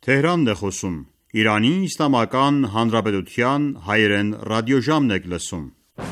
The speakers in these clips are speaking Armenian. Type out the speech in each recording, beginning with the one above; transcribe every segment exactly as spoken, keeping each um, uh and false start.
Թեհրանն է խոսում։ Իրանի Իսլամական Հանրապետության հայերեն ռադիոժամն եք լսում։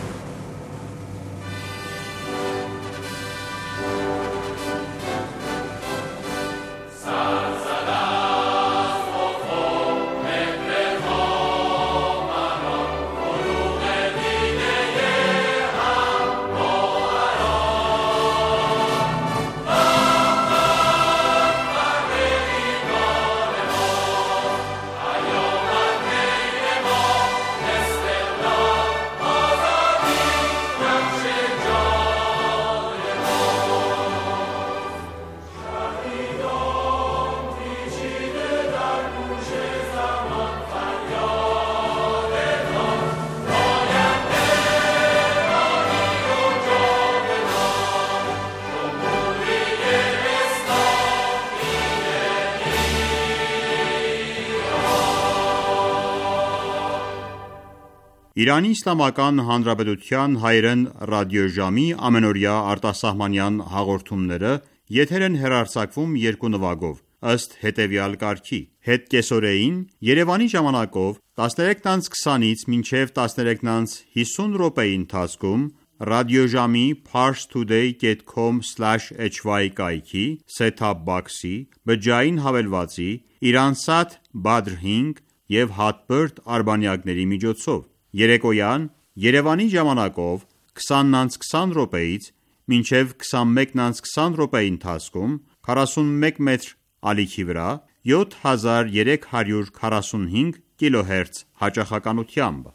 Իրանի Իսլամական Հանրապետության հայերեն ռադիոժամի ամենօրյա արտասահմանյան հաղորդումները եթեր են հեռարձակվում երկու նվագով, ըստ հետևյալ կարգի. Հետկեսօրեին Երևանի ժամանակով տասներեքից քսանից մինչև տասներեքից հիսուն րոպեի ընթացքում ռադիոժամի parstoday dot com slash h y կայքի set-top box-ի, բջջային հավելվածի, Iransat Badr հինգ և Hotbird արբանյակների միջոցով։ Երեկոյան Երևանի ժամանակով քսանից քսան րոպեից մինչև քսանմեկից քսան րոպեի ընթացքում քառասունմեկ մետր ալիքի վրա յոթ հազար երեք հարյուր քառասունհինգ կիլոհերց հաճախականությամբ։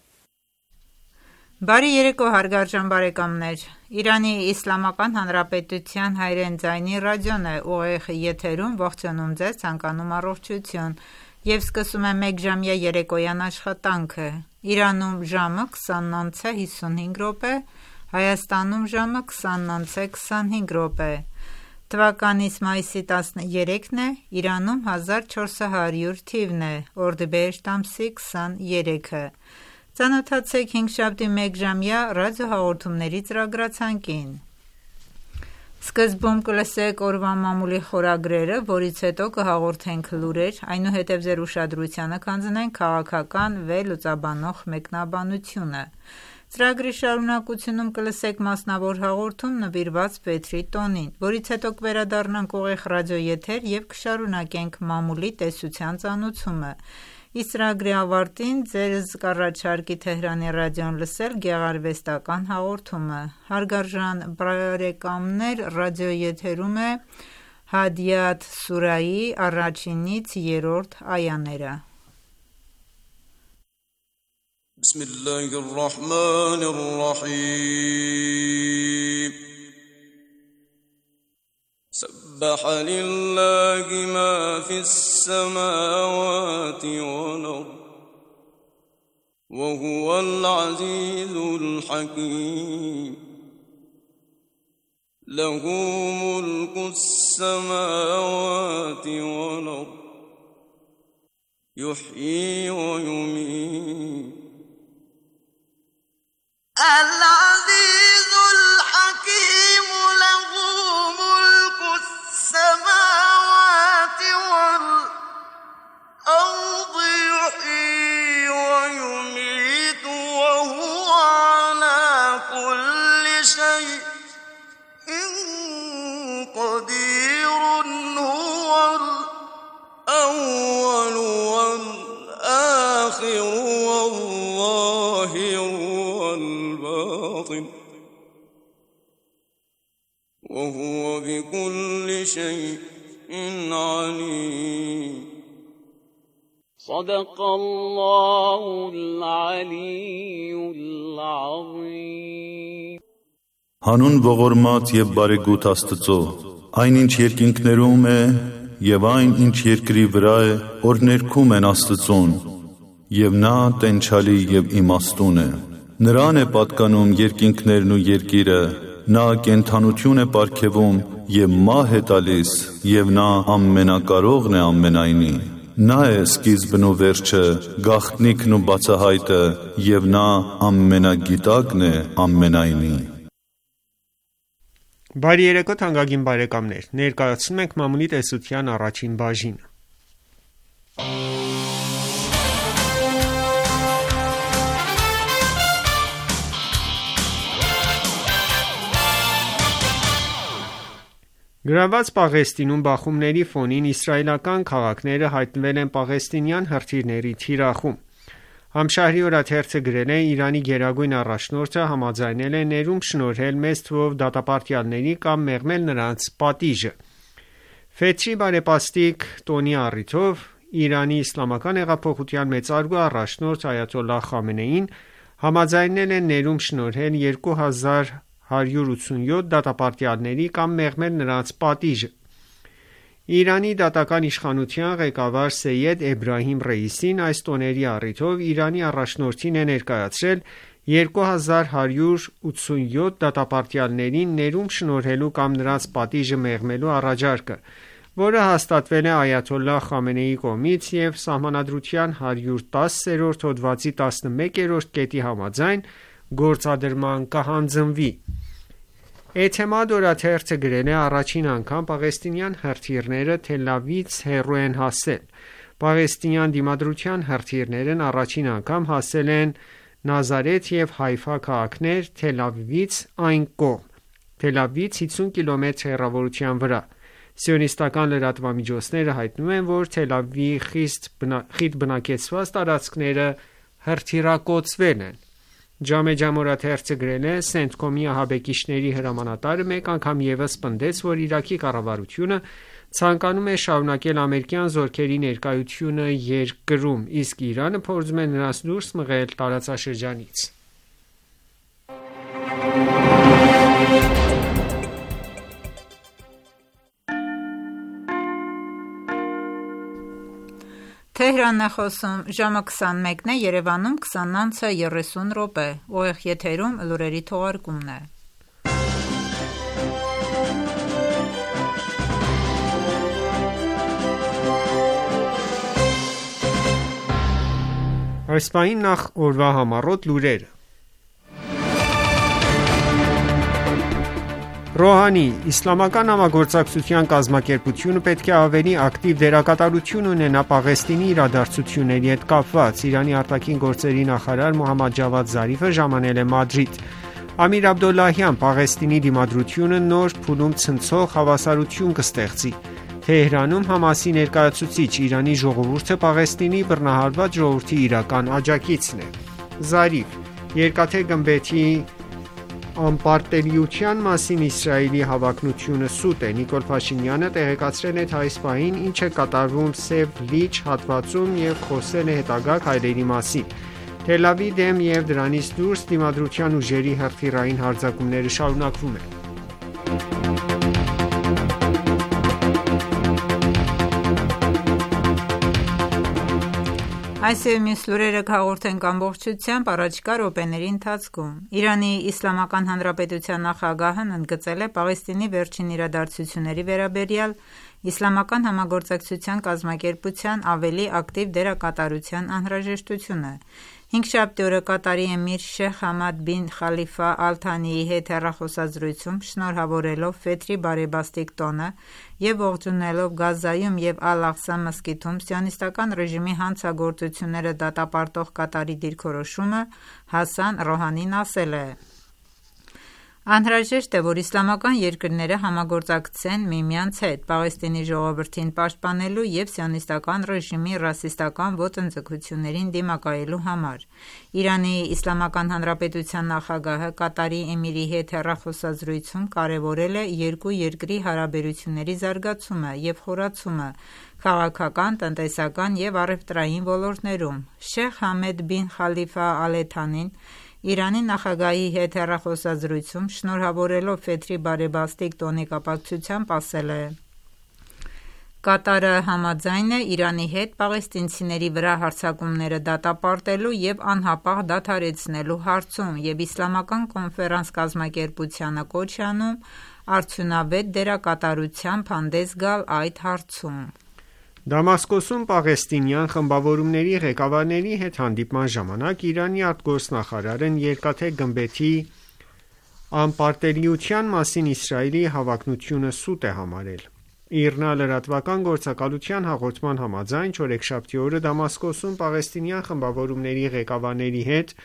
Բարի երեկո հարգարժան բարեկամներ, Իրանի Իսլամական Հանրապետության հայերեն ձայնի ռադիոն է ուղիղ եթերում ողջունում ձեզ, ցանկանում առողջություն և սկսում է մեկժամյա երեկոյան աշխատանքը։ Իրանում ժամը քսանից անց է հիսունհինգ րոպե, Հայաստանում ժամը քսանից անց է քսանհինգ րոպե։ Թվականից մայիսի տասներեքն է, Իրանում հազար չորս հարյուր թիվն է, օրդիբեհեշտ ամսի քսաներեքը։ Ծանոթացեք հինգշաբթի մեկժամյա ռադիոհաղորդումների ծրագրացանկին։ Սկզբում կլսեք օրվա մամուլի խորագրերը, որից հետո կհաղորդենք լուրեր, այնուհետև ձեր ուշադրությանը կհանձնենք քաղաքական վերլուծաբանող մեկնաբանությունը։ Ծրագրի շարունակությունում կլսեք մասնավոր հաղորդում նվիրված Պետրի տոնին, որից հետո կվերադառնանք ուղիղ ռադիոեթեր և կշարունակենք մամուլի տեսության ծանոթումը։ Իսկ ծրագրի ավարտին ձեզ կառաջարկի Թեհրանի ռադիոն լսել գեղարվեստական հաղորդումը։ Հարգարժան բարեկամներ, ռադիոեթերում է Հադիաթ սուրայի առաջինից երրորդ այաները։ Բիսմիլլահիր ռահմանիր ռահիմ سبح لله ما في السماوات والأرض وهو العزيز الحكيم له ملك السماوات والأرض يحيي ويميت العزيز الحكيم له السماوات والأرض يحيي ويميت وهو على كل شيء قدير هو الأول والآخر والظاهر والباطن وهو بكل شيء عليم صدق الله العلي العظيم Հանուն ողորմած եւ բարեգութ Աստծո, այն ինչ երկինքներում է եւ այն ինչ երկրի վրա է, որ ներքում են Աստծուն, եւ նա տենչալի եւ իմաստուն է։ Նրան է պատկանում երկինքներն ու երկիրը, նա կենթանություն է պարգևում և մահ է տալիս, և նա ամենակարողն է ամենայնի։ Նա է սկիզբն ու վերջը, գաղտնիքն ու բացահայտը, և նա ամենագիտակն է ամենայնի։ Բարի երեկո թանկագին բարեկամներ, ներկայացնում ենք մամուլի տեսության առաջին բաժինը։ Գրաված Պաղեստինում բախումների ֆոնին իսրայելական քաղաքները հայտնվել են պաղեստինյան հրթիռների թիրախում։ Համշահրի օրաթերթը գրել է. Իրանի գերագույն առաջնորդը համաձայնել է ներում շնորհել մեծ թվով դատապարտյալների կամ մեղմել նրանց պատիժը։ Ֆեթրի բարեպաստիկ տոնի առիթով Իրանի իսլամական հեղափոխության մեծարգո առաջնորդ այաթոլլահ Խամենեին համաձայնել է ներում շնորհել երկու հազար հարյուր ութսունյոթ դատապարտյալների կամ մեղմել նրանց պատիժը։ Իրանի դատական իշխանության ղեկավար Սեյեդ Էբրահիմ Ռեյիսին այս տոների առիթով Իրանի առաջնորդին է ներկայացրել երկու հազար հարյուր ութսունյոթ դատապարտյալներին ներում շնորհելու կամ նրանց պատիժը մեղմելու առաջարկը, որը հաստատվել է այաթոլլահ Խամենեիի կողմից և Սահմանադրության հարյուր տասրորդ հոդվածի տասնմեկերորդ կետի համաձայն գործադրման կհանձնվի։ Էթեմադ օրաթերթը գրել է. առաջին անգամ պաղեստինյան հրթիռները Թել Ավիվից հեռու են հասել։ Պաղեստինյան դիմադրության հրթիռներն առաջին անգամ հասել են Նազարեթ և Հայֆա քաղաքներ Թել Ավիվից այն կողմ, Թել Ավիվից հիսուն կիլոմետր հեռավորության վրա։ Սիոնիստական լրատվամիջոցները հայտնում են, որ Թել Ավիվի խիտ բնակեցված տարածքները հրթիռակոծվել են։ Ջամեջամ օրաթերթը գրել է. Սենթկոմի ահաբեկիչների հրամանատարը մեկ անգամ ևս պնդեց, որ Իրաքի կառավարությունը ցանկանում է շարունակել ամերիկյան զորքերի ներկայությունը երկրում, իսկ Իրանը փորձում է նրանց դուրս մղել տարածաշրջանից։ Թեհրանն է խոսում, ժամը քսանմեկն է, Երևանում քսանն անց երեսուն րոպե, ուղիղ եթերում լուրերի թողարկումն է։ Այս պահին նախ օրվա համառոտ լուրերը։ Ռոհանի. Իսլամական համագործակցության կազմակերպությունը պետք է ավելի ակտիվ դերակատարություն ունենա Պաղեստինի իրադարձությունների հետ կապված։ Իրանի արտաքին գործերի նախարար Մոհամմադ Ջավադ Զարիֆը ժամանել է Մադրիդ։ Ամիր Աբդոլլահյան. Պաղեստինի դիմադրությունը նոր փուլում ցնցող հավասարություն կստեղծի։ Թեհրանում Համասի ներկայացուցիչ. Իրանի ժողովուրդը Պաղեստինի բռնահարված ժողովրդի իրական աջակիցն է։ Զարիֆ. Երկաթե գմբեթի անպարտելիության մասին Իսրայելի հավակնությունը սուտ է։ Նիկոլ Փաշինյանը տեղեկացրել է թե այս պահին ինչ է կատարվում Սև լիճ հատվածում և խոսել է հետագա քայլերի մասին։ Թել Ավիվի դեմ և դրանից դուրս դիմադրության ուժերի հրթիռային հարձակումները շարունակվում են։ Այս և մյուս լուրերը կհաղորդենք ամբողջությամբ առաջիկա րոպեների ընթացքում։ Իրանի Իսլամական Հանրապետության նախագահն ընդգծել է Պաղեստինի վերջին իրադարձությունների վերաբերյալ Իսլամական համագործակցության կազմակերպության ավելի ակտիվ դերակատարության անհրաժեշտությունը։ Հինգշաբթի օրը Կատարի էմիր Շեյխ Համադ բին Խալիֆա Ալ Թանիի հետ հեռախոսազրույցում շնորհավորելով Ֆեթրի բարեբաստիկ տոնը և ողջունելով Գազայում և Ալ-Աղսա մզկիթում սիոնիստական ռեժիմի հանցագործությունները դատապարտող Կատարի դիրքորոշումը, Հասան Ռոհանին ասել է. Անհրաժեշտ է, որ իսլամական երկրները համագործակցեն միմյանց հետ Պաղեստինի ժողովրդին պաշտպանելու և սիոնիստական ռեժիմի ռասիստական ոտնձգություններին դիմակայելու համար։ Իրանի Իսլամական Հանրապետության նախագահը Կատարի էմիրի հետ հեռախոսազրույցում կարևորել է երկու երկրի հարաբերությունների զարգացումը և խորացումը քաղաքական, տնտեսական և առևտրային ոլորտներում։ Շեյխ Համադ բին Խալիֆա Ալ Թանին Իրանի նախագահի հետ հեռախոսազրույցում շնորհավորելով Ֆեթրի բարեբաստիկ տոնի կապակցությամբ ասել է. Կատարը համաձայն է Իրանի հետ պաղեստինցիների վրա հարձակումները դատապարտելու և անհապաղ դադարեցնելու հարցում և Իսլամական կոնֆերանս կազմակերպությանը կոչ է անում արդյունավետ դերակատարությամբ հանդես գալ այդ հարցում։ Դամասկոսում պաղեստինյան խմբավորումների ղեկավարների հետ հանդիպման ժամանակ Իրանի արտգործնախարարն երկաթե գմբեթի անպարտելիության մասին Իսրայելի հավակնությունը սուտ է համարել։ ԻՌՆԱ լրատվական գործակալության հաղորդման համաձայն չորեքշաբթի օրը Դամասկոսում պաղեստինյան խմբավորումների ղեկավարների հետ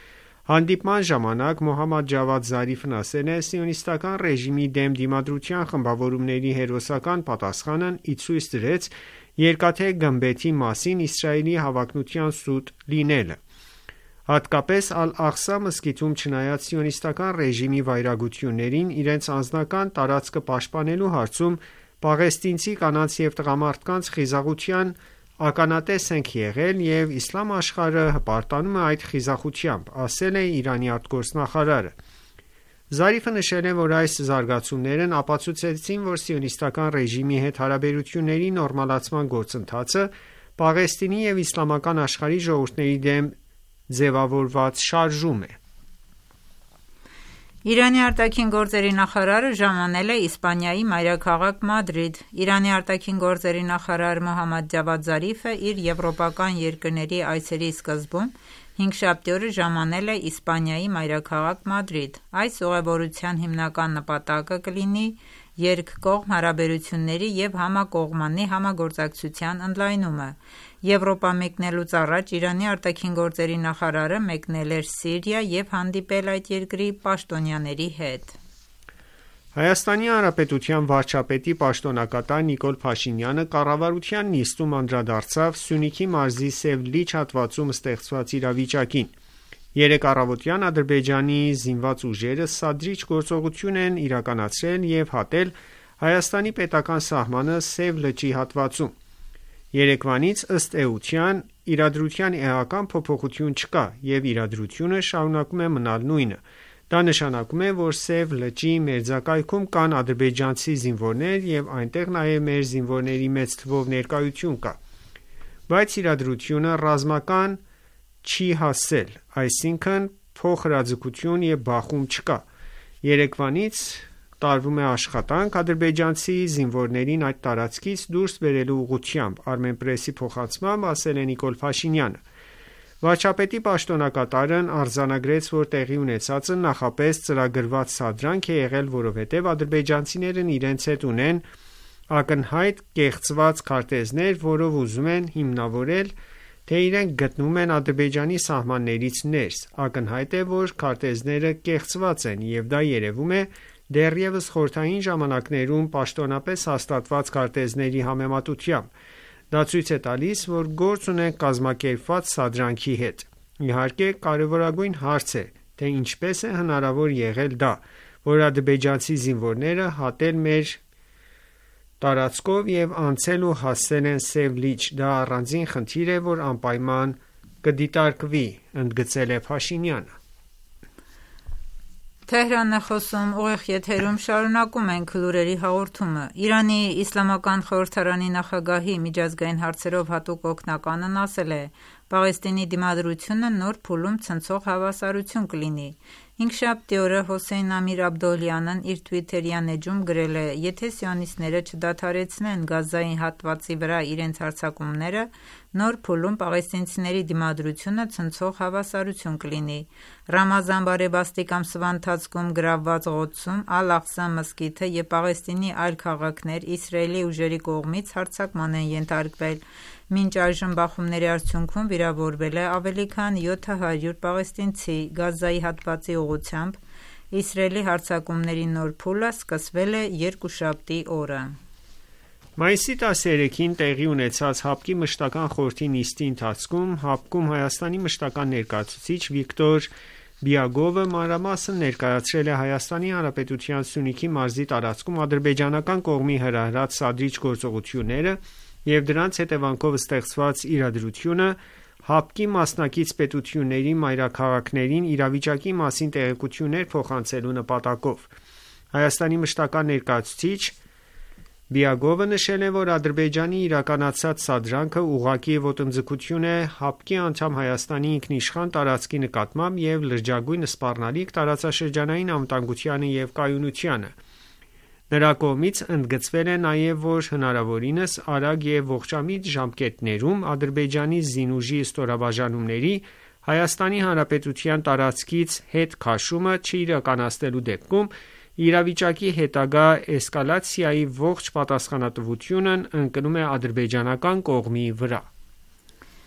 Հանդիպման ժամանակ Մոհամմադ Ջավադ Զարիֆն ասել է. «Սիոնիստական ռեժիմի դեմ դիմադրության խմբավորումների հերոսական պատասխանն ի ցույց դրեց երկաթե գմբեթի մասին Իսրայելի հավակնության սուտ լինելը։ Հատկապես Ալ-Աղսա մզկիթում չնայած սիոնիստական ռեժիմի վայրագություններին իրենց անձնական տարածքը պաշտպանելու հարցում պաղեստինցի կանանց և տղամարդկանց խիզախության ականատես ենք եղել և իսլամ աշխարհը հպարտանում է այդ խիզախությամբ», ասել է Իրանի արտգործնախարարը։ Զարիֆը նշել է, որ այս զարգացումներն ապացուցեցին, որ սիոնիստական ռեժիմի հետ հարաբերությունների նորմալացման գործընթացը Պաղեստինի և իսլամական աշխարհի ժողովուրդների դեմ ձևավորված շարժում է։ Իրանի արտաքին գործերի նախարարը ժամանել է Իսպանիայի մայրաքաղաք Մադրիդ։ Իրանի արտաքին գործերի նախարար Մոհամմադ Ջավադ Զարիֆը իր եվրոպական երկրների այցերի սկզբում հինգշաբթի օրը ժամանել է Իսպանիայի մայրաքաղաք Մադրիդ։ Այս ուղևորության հիմնական նպատակը կլինի երկկողմ հարաբերությունների և համակողմանի համագործակցության ընդլայնումը։ Եվրոպա մեկնելուց առաջ Իրանի արտաքին գործերի նախարարը մեկնել էր Սիրիա և հանդիպել այդ երկրի պաշտոնյաների հետ։ Հայաստանի Հանրապետության վարչապետի պաշտոնակատար Նիկոլ Փաշինյանը կառավարության նիստում անդրադարձավ Սյունիքի մարզի Սև-Լիճ հատվածում ստեղծված իրավիճակին։ Երեկ առավոտյան Ադրբեջանի զինված ուժերը սադրիչ գործողություն են իրականացրել և հատել Հայաստանի պետական սահմանը Սև լճի հատվածում։ Երեկվանից ըստ էության իրադրության էական փոփոխություն չկա և իրադրությունը շարունակում է մնալ նույնը։ Դա նշանակում է, որ Սև լճի մերձակայքում կան ադրբեջանցի զինվորներ և այնտեղ նաև մեր զինվորների մեծ թվով ներկայություն կա։ Բայց իրադրությունը ռազմական չի հասել, այսինքն փոխհրաձգություն և բախում չկա։ Երեկվանից տարվում է աշխատանք ադրբեջանցի զինվորներին այդ տարածքից դուրս բերելու ուղղությամբ, Armenpress-ի փոխանցմամբ ասել է Նիկոլ Փաշինյանը։ Վարչապետի պաշտոնակատարն արձանագրեց, որ տեղի ունեցածը նախապես ծրագրված սադրանք է եղել, որովհետև ադրբեջանցիներն իրենց հետ ունեն ակնհայտ կեղծված քարտեզներ, որով ուզում են հիմնավորել, թե իրենք գտնվում են Ադրբեջանի սահմաններից ներս։ Ակնհայտ է, որ քարտեզները կեղծված են և դա երևում է դեռևս խորհրդային ժամանակներում պաշտոնապես հաստատված քարտեզների համեմատությամբ։ Դա ցույց է տալիս, որ գործ ունենք կազմակերպված սադրանքի հետ։ Իհարկե, կարևորագույն հարց է, թե ինչպես է հնարավոր եղել դա, որ ադրբեջանցի զինվորները հատել մեր տարածքով և անցել ու հասել են Սև լիճ։ Դա առանձին խնդիր է, որ անպայման կդիտարկվի, ընդգծել է Փաշինյանը։ Թեհրանն է խոսում, ուղիղ եթերում շարունակում ենք լուրերի հաղորդումը։ Իրանի իսլամական խորհրդարանի նախագահի միջազգային հարցերով հատուկ օգնականն ասել է. «Պաղեստինի դիմադրությունը նոր փուլում ցնցող հավասարություն կլինի»։ Հինգշաբթի օրը Հոսեյն Ամիր Աբդոլյանն իր թվիթերյան էջում գրել է. «Եթե սիոնիստները չդադարեցնեն Գազայի հատվածի վրա իրենց հարձակումները, նոր փուլում պաղեստինցիների դիմադրությունը ցնցող հավասարություն կլինի»։ Ռամազան բարեբաստիկ ամսվա ընթացքում գրավված Ղոդսում Ալ-Աղսա մզկիթը և Պաղեստինի այլ քաղաքներ Իսրայելի ուժերի կողմից հարձակման են ենթարկվել։ Մինչ այժմ բախումների արդյունքում վիրավորվել է ավելի քան յոթ հարյուր պաղեստինցի։ Գազայի հատվածի ուղղությամբ Իսրայելի հարձակումների նոր փուլը սկսվել է երկուշաբթի օրը։ Մայիսի տասներեքին տեղի ունեցած ՀԱՊԿ-ի մշտական խորհրդի նիստի ընթացքում ՀԱՊԿ-ում Հայաստանի մշտական ներկայացուցիչ Վիկտոր Բիագովը մանրամասն ներկայացրել է Հայաստանի Հանրապետության Սյունիքի մարզի տարածքում ադրբեջանական կողմի հրահրած սադրիչ գործողությունները և դրանց հետևանքով ստեղծված իրադրությունը, ՀԱՊԿ-ի մասնակից պետությունների մայրաքաղաքներին իրավիճակի մասին տեղեկություններ փոխանցելու նպատակով։ Հայաստանի մշտական ներկայացուցիչ Բիագովը նշել է, որ Ադրբեջանի իրականացած սադրանքը ուղղակի ոտնձգություն է ՀԱՊԿ-ի անդամ Հայաստանի ինքնիշխան տարածքի նկատմամբ և լրջագույն սպառնալիք տարածաշրջանային անվտանգությանը և կայունությանը։ Նրա կողմից ընդգծվել է նաև, որ հնարավորինս արագ և ողջամիտ ժամկետներում Ադրբեջանի զինուժի ստորաբաժանումների Հայաստանի Հանրապետության տարածքից հետ քաշումը չիրականացնելու դեպքում իրավիճակի հետագա էսկալացիայի ողջ պատասխանատվությունն ընկնում է ադրբեջանական կողմի վրա։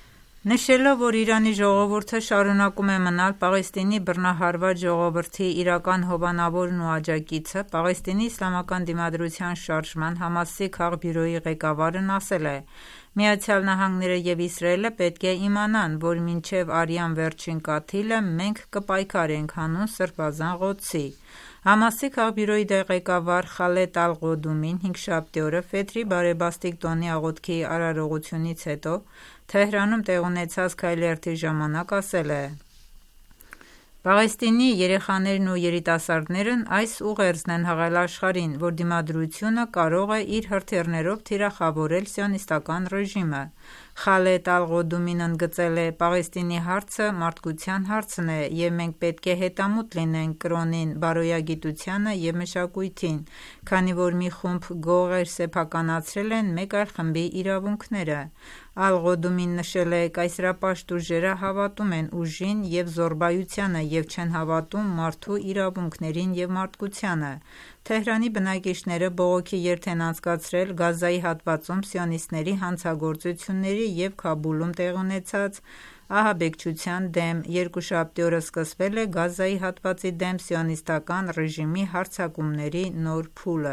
Նշելով, որ Իրանի ժողովուրդը շարունակում է մնալ Պաղեստինի բռնահարված ժողովրդի իրական հովանավորն ու աջակիցը, Պաղեստինի իսլամական դիմադրության շարժման Համասի քաղբյուրոյի ղեկավարն ասել է. «Միացյալ Նահանգները և Իսրայելը պետք է իմանան, որ մինչև արյան վերջին կաթիլը մենք կպայքարենք հանուն Սրբազան Ղոդսի»։ Համասի քաղբյուրոյի ղեկավար Խալեդ Ալ-Ղոդումին հինգշաբթի օրը Ֆեթրի բարեբաստիկ տոնի աղոթքի արարողությունից հետո Թեհրանում տեղի ունեցած քայլերթի ժամանակ ասել է. «Պաղեստինի երեխաներն ու երիտասարդներն այս ուղերձն են հղել աշխարհին, որ դիմադրությունը կարող է իր հրթիռներով թիրախավորել սիոնիստական ռեժիմը»։ Խալեդ Ալ-Ղոդումին ընդգծել է. «Պաղեստինի հարցը մարդկության հարցն է և մենք պետք է հետամուտ լինենք կրոնին, բարոյագիտությանը և մշակույթին, քանի որ մի խումբ գողեր սեփականացրել են մեկ այլ խմբի իրավունքները»։ Ալ-Ղոդումին նշել է. «Կայսերապաշտ ուժերը հավատում են ուժին և զոռբայությանը և չեն հավատում մարդու իրավունքներին և մարդկությանը»։ Թեհրանի բնակիչները բողոքի երթ են անցկացրել Գազայի հատվածում սիոնիստների հանցագործությունների և Քաբուլում տեղի ունեցած ահաբեկչության դեմ։ Երկուշաբթի օրը սկսվել է Գազայի հատվածի դեմ սիոնիստական ռեժիմի հարձակումների նոր փուլը։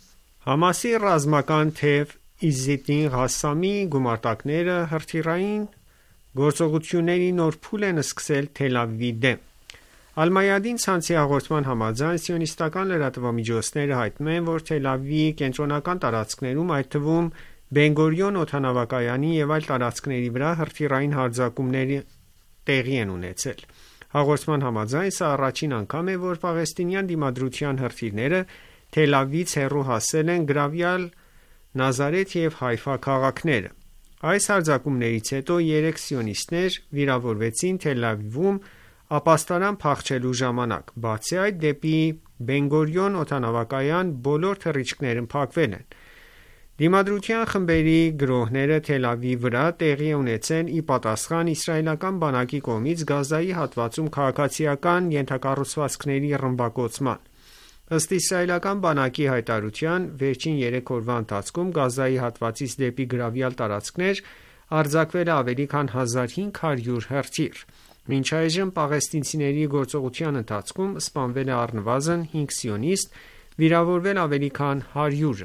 Համասի ռազմական թեւ Իզզիդին Ղասամի գումարտակները հրթիռային գործողությունների նոր փուլ են սկսել Թել Ավիվի դեմ։ Ալ-Մայադին ցանցի հաղորդման համաձայն սիոնիստական լրատվամիջոցները հայտնում են, որ Թել Ավիվի կենտրոնական տարածքներում, այդ թվում Բեն-Գորիոն օդանավակայանի և այլ տարածքների վրա հրթիռային հարձակումներ տեղի են ունեցել։ Հաղորդման համաձայն սա առաջին անգամ է, որ պաղեստինյան դիմադրության հրթիռները Թել Ավիվից հեռու հասել են գրավյալ Նազարեթ և Հայֆա քաղաքները։ Այս հարձակումներից հետո երեք սիոնիստներ վիրավորվեցին Թել Ավիվում ապաստարան փախչելու ժամանակ։ Բացի այդ, դեպի Բեն-Գորիոն օդանավակայան բոլոր թռիչքներն փակվել են։ Դիմադրության խմբերի գրոհները Թել Ավիվի վրա տեղի է ունեցել ի պատասխան իսրայելական բանակի կողմից Գազայի հատվածում քաղաքացիական ենթակառուցվածքների ռմբակոծման։ Ըստ իսրայելական բանակի հայտարարության, վերջին երեք օրվա ընթացքում Գազայի հատվածից դեպի գրավյալ տարածքներ արձակվել է ավելի քան հազար հինգ հարյուր հրթիռ։ Մինչ այժմ պաղեստինցիների գործողության ընթացքում սպանվել է առնվազն հինգ սիոնիստ, վիրավորվել ավելի քան հարյուրը։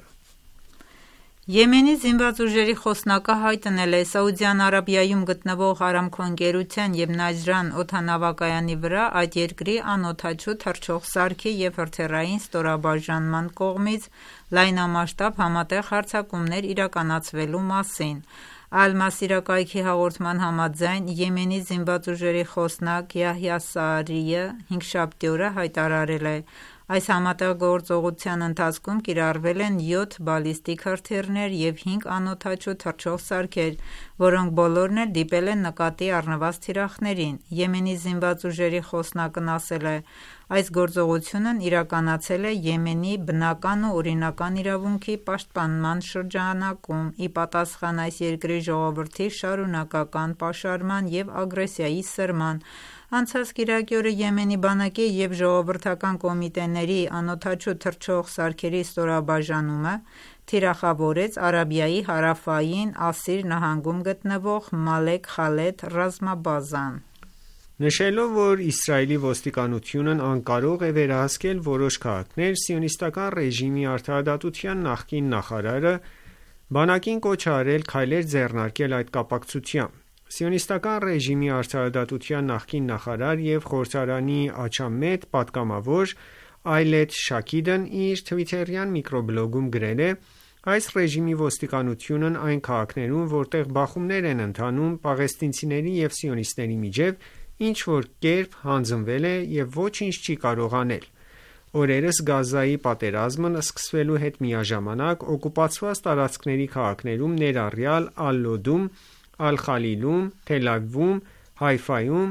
Եմենի զինված ուժերի խոսնակը հայտնել է Սաուդյան Արաբիայում գտնվող Արամքո ընկերության և Նաջրան օդանավակայանի վրա այդ երկրի անօդաչու թռչող սարքի և հրթիռային ստորաբաժանման կողմից լայնամասշտաբ համատեղ հարձակումներ իրականացվելու մասին։ Ալ-Մասիրա կայքի հաղորդման համաձայն Եմենի զինված ուժերի խոսնակ Յահյա Սարիը հինգշաբթի օրը հայտարարել է. «Այս համատեղ գործողության ընթացքում կիրառվել են յոթ բալիստիկ հրթիռներ և հինգ անօդաչու թռչող սարքեր, որոնք բոլորն էլ դիպել են նկատի առնված թիրախներին»։ Եմենի զինված ուժերի խոսնակն ասել է. «Այս գործողությունն իրականացել է Եմենի բնական ու օրինական իրավունքի պաշտպանման շրջանակում՝ ի պատասխան այս երկրի ժողովրդի շարունակական պաշարման և ագրեսիայի սրման։ Անցած կիրակի օրը Եմենի բանակի և ժողովրդական կոմիտեների անօդաչու թռչող սարքերի ստորաբաժանումը թիրախավորեց Արաբիայի հարավային Ասիր նահանգում գտնվող Մալեք Խալեդ ռազմաբազան։ Նշելով, որ Իսրայելի ոստիկանությունն անկարող է վերահսկել որոշ քաղաքներ, սիոնիստական ռեժիմի արդարադատության նախկին նախարարը բանակին կոչ է արել քայլեր ձեռնարկել այդ կապակցությամբ։ Սիոնիստական ռեժիմի արդարադատության նախկին նախարար և խորհրդարանի աջամետ պատգամավոր Այլեթ Շաքիդն իր թվիթերյան միկրոբլոգում գրել է. «Այս ռեժիմի ոստիկանությունն այն քաղաքներում, որտեղ բախումներ են ընթանում պաղեստինցիների և սիոնիստների միջև, ինչ-որ կերպ հանձնվել է և ոչինչ չի կարող անել»։ Օրերս Գազայի պատերազմն սկսվելու հետ միաժամանակ օկուպացված տարածքների քաղաքներում, ներառյալ Ալ-Լոդում, Ալ-Խալիլում, Թել Ավիվում, Հայֆայում,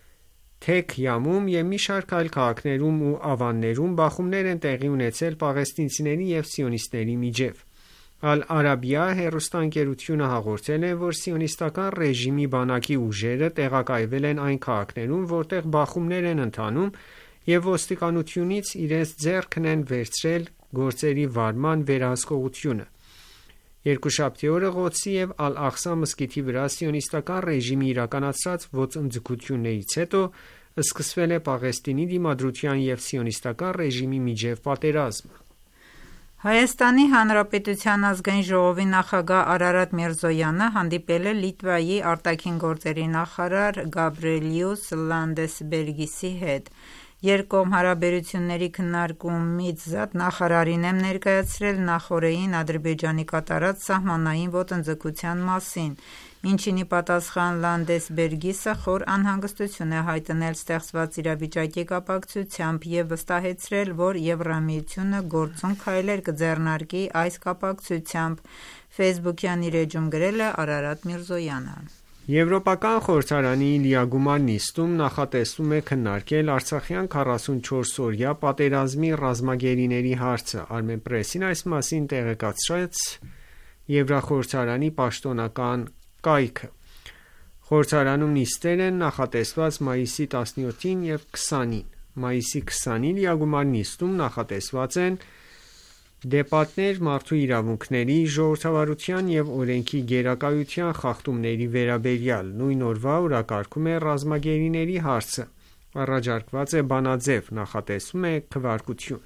Թեք Յամում և մի շարք այլ քաղաքներում ու ավաններում բախումներ են տեղի ունեցել պաղեստինցիների և սիոնիստների միջև։ Ալ-Արաբիա հեռուստաընկերությունը հաղորդել է, որ սիոնիստական ռեժիմի բանակի ուժերը տեղակայվել են այն քաղաքներում, որտեղ բախումներ են ընթանում և ոստիկանությունից իրենց ձեռքն են վերցրել գործերի վարման վերահսկողությունը։ Երկուշաբթի օրը Ղոդսի և Ալ-Աղսա մզկիթի վրա սիոնիստական ռեժիմի իրականացրած ոծընձգություններից հետո սկսվել է Պաղեստինի դիմադրության և սիոնիստական ռեժիմի միջև պատերազմը։ Հայաստանի Հանրապետության ազգային ժողովի նախագահ Արարատ Միրզոյանը հանդիպել է Լիտվայի արտաքին գործերի նախարար Գաբրիելյուս Լանդեսբերգիսի հետ։ Երկկողմ հարաբերությունների քննարկումից զատ նախարարին եմ ներկայացրել նախօրեին Ադրբեջանի կատարած սահմանային ոտնձգության մասին, ինչին ի պատասխան Լանդեսբերգիսը խոր անհանգստություն է հայտնել ստեղծված իրավիճակի կապակցությամբ և վստահեցրել, որ Եվրամիությունը գործուն քայլեր կձեռնարկի այս կապակցությամբ, Facebook-յան իր էջում գրել է Արարատ Միրզոյանը։ Եվրոպական խորհրդարանի լիագումար նիստում նախատեսվում է քննարկել Արցախյան քառասունչորսօրյա պատերազմի ռազմագերիների հարցը։ Armenpress-ին այս մասին տեղեկացրեց Եվրախորհրդարանի պաշտոնական կայքը։ Խորհրդարանում նիստեր են նախատեսված մայիսի տասնյոթին և քսանին։ Մայիսի քսանին լիագումար նիստում նախատեսված են դեպատներ մարդու իրավունքների, ժողովրդավարության և օրենքի գերակայության խախտումների վերաբերյալ։ Նույն օրվա օրակարգում է ռազմագերիների հարցը։ Առաջարկված է բանաձև, նախատեսվում է քվեարկություն։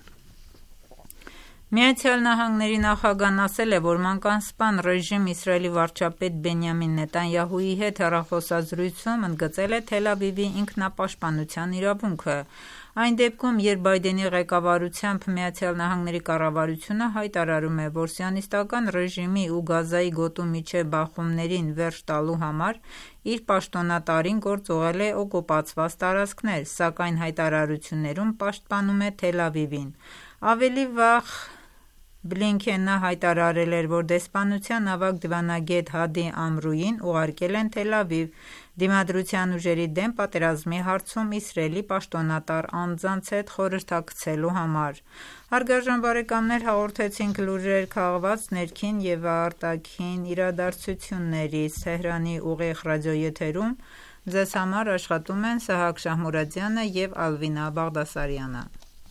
Միացյալ Նահանգների նախագահն ասել է, որ մանկասպան ռեժիմը Իսրայելի վարչապետ Բենյամին Նետանյահուի հետ հեռախոսազրույցում ընդգծել է Թել Ավիվի ինքնապաշտպանության իրավունքը։ Այն դեպքում, երբ Բայդենի ղեկավարությամբ Միացյալ Նահանգների կառավարությունը հայտարարում է, որ սիոնիստական ռեժիմի ու Գազայի գոտու միջև բախումներին վերջ տալու համար իր պաշտոնատարին գործուղել է օկուպացված տարածքներ, սակայն հայտարարություններում պաշտպանում է Թել Ավիվին։ Ավելի վաղ Բլինքենը հայտարարել էր, որ դեսպանության ավագ դիվանագետ Հադի Ամրուին ուղարկել են Թել Ավիվ դիմադրության ուժերի դեմ պատերազմի հարցում Իսրայելի պաշտոնատար անձանց հետ խորհրդակցելու համար։ Հարգարժան բարեկամներ, հաղորդեցինք լուրեր քաղված ներքին և արտաքին իրադարձություններից։ Թեհրանի ուղիղ ռադիոեթերում ձեզ համար աշխատում են Սահակ Շահմուրադյանը և Ալվինա Բաղդասարյանը։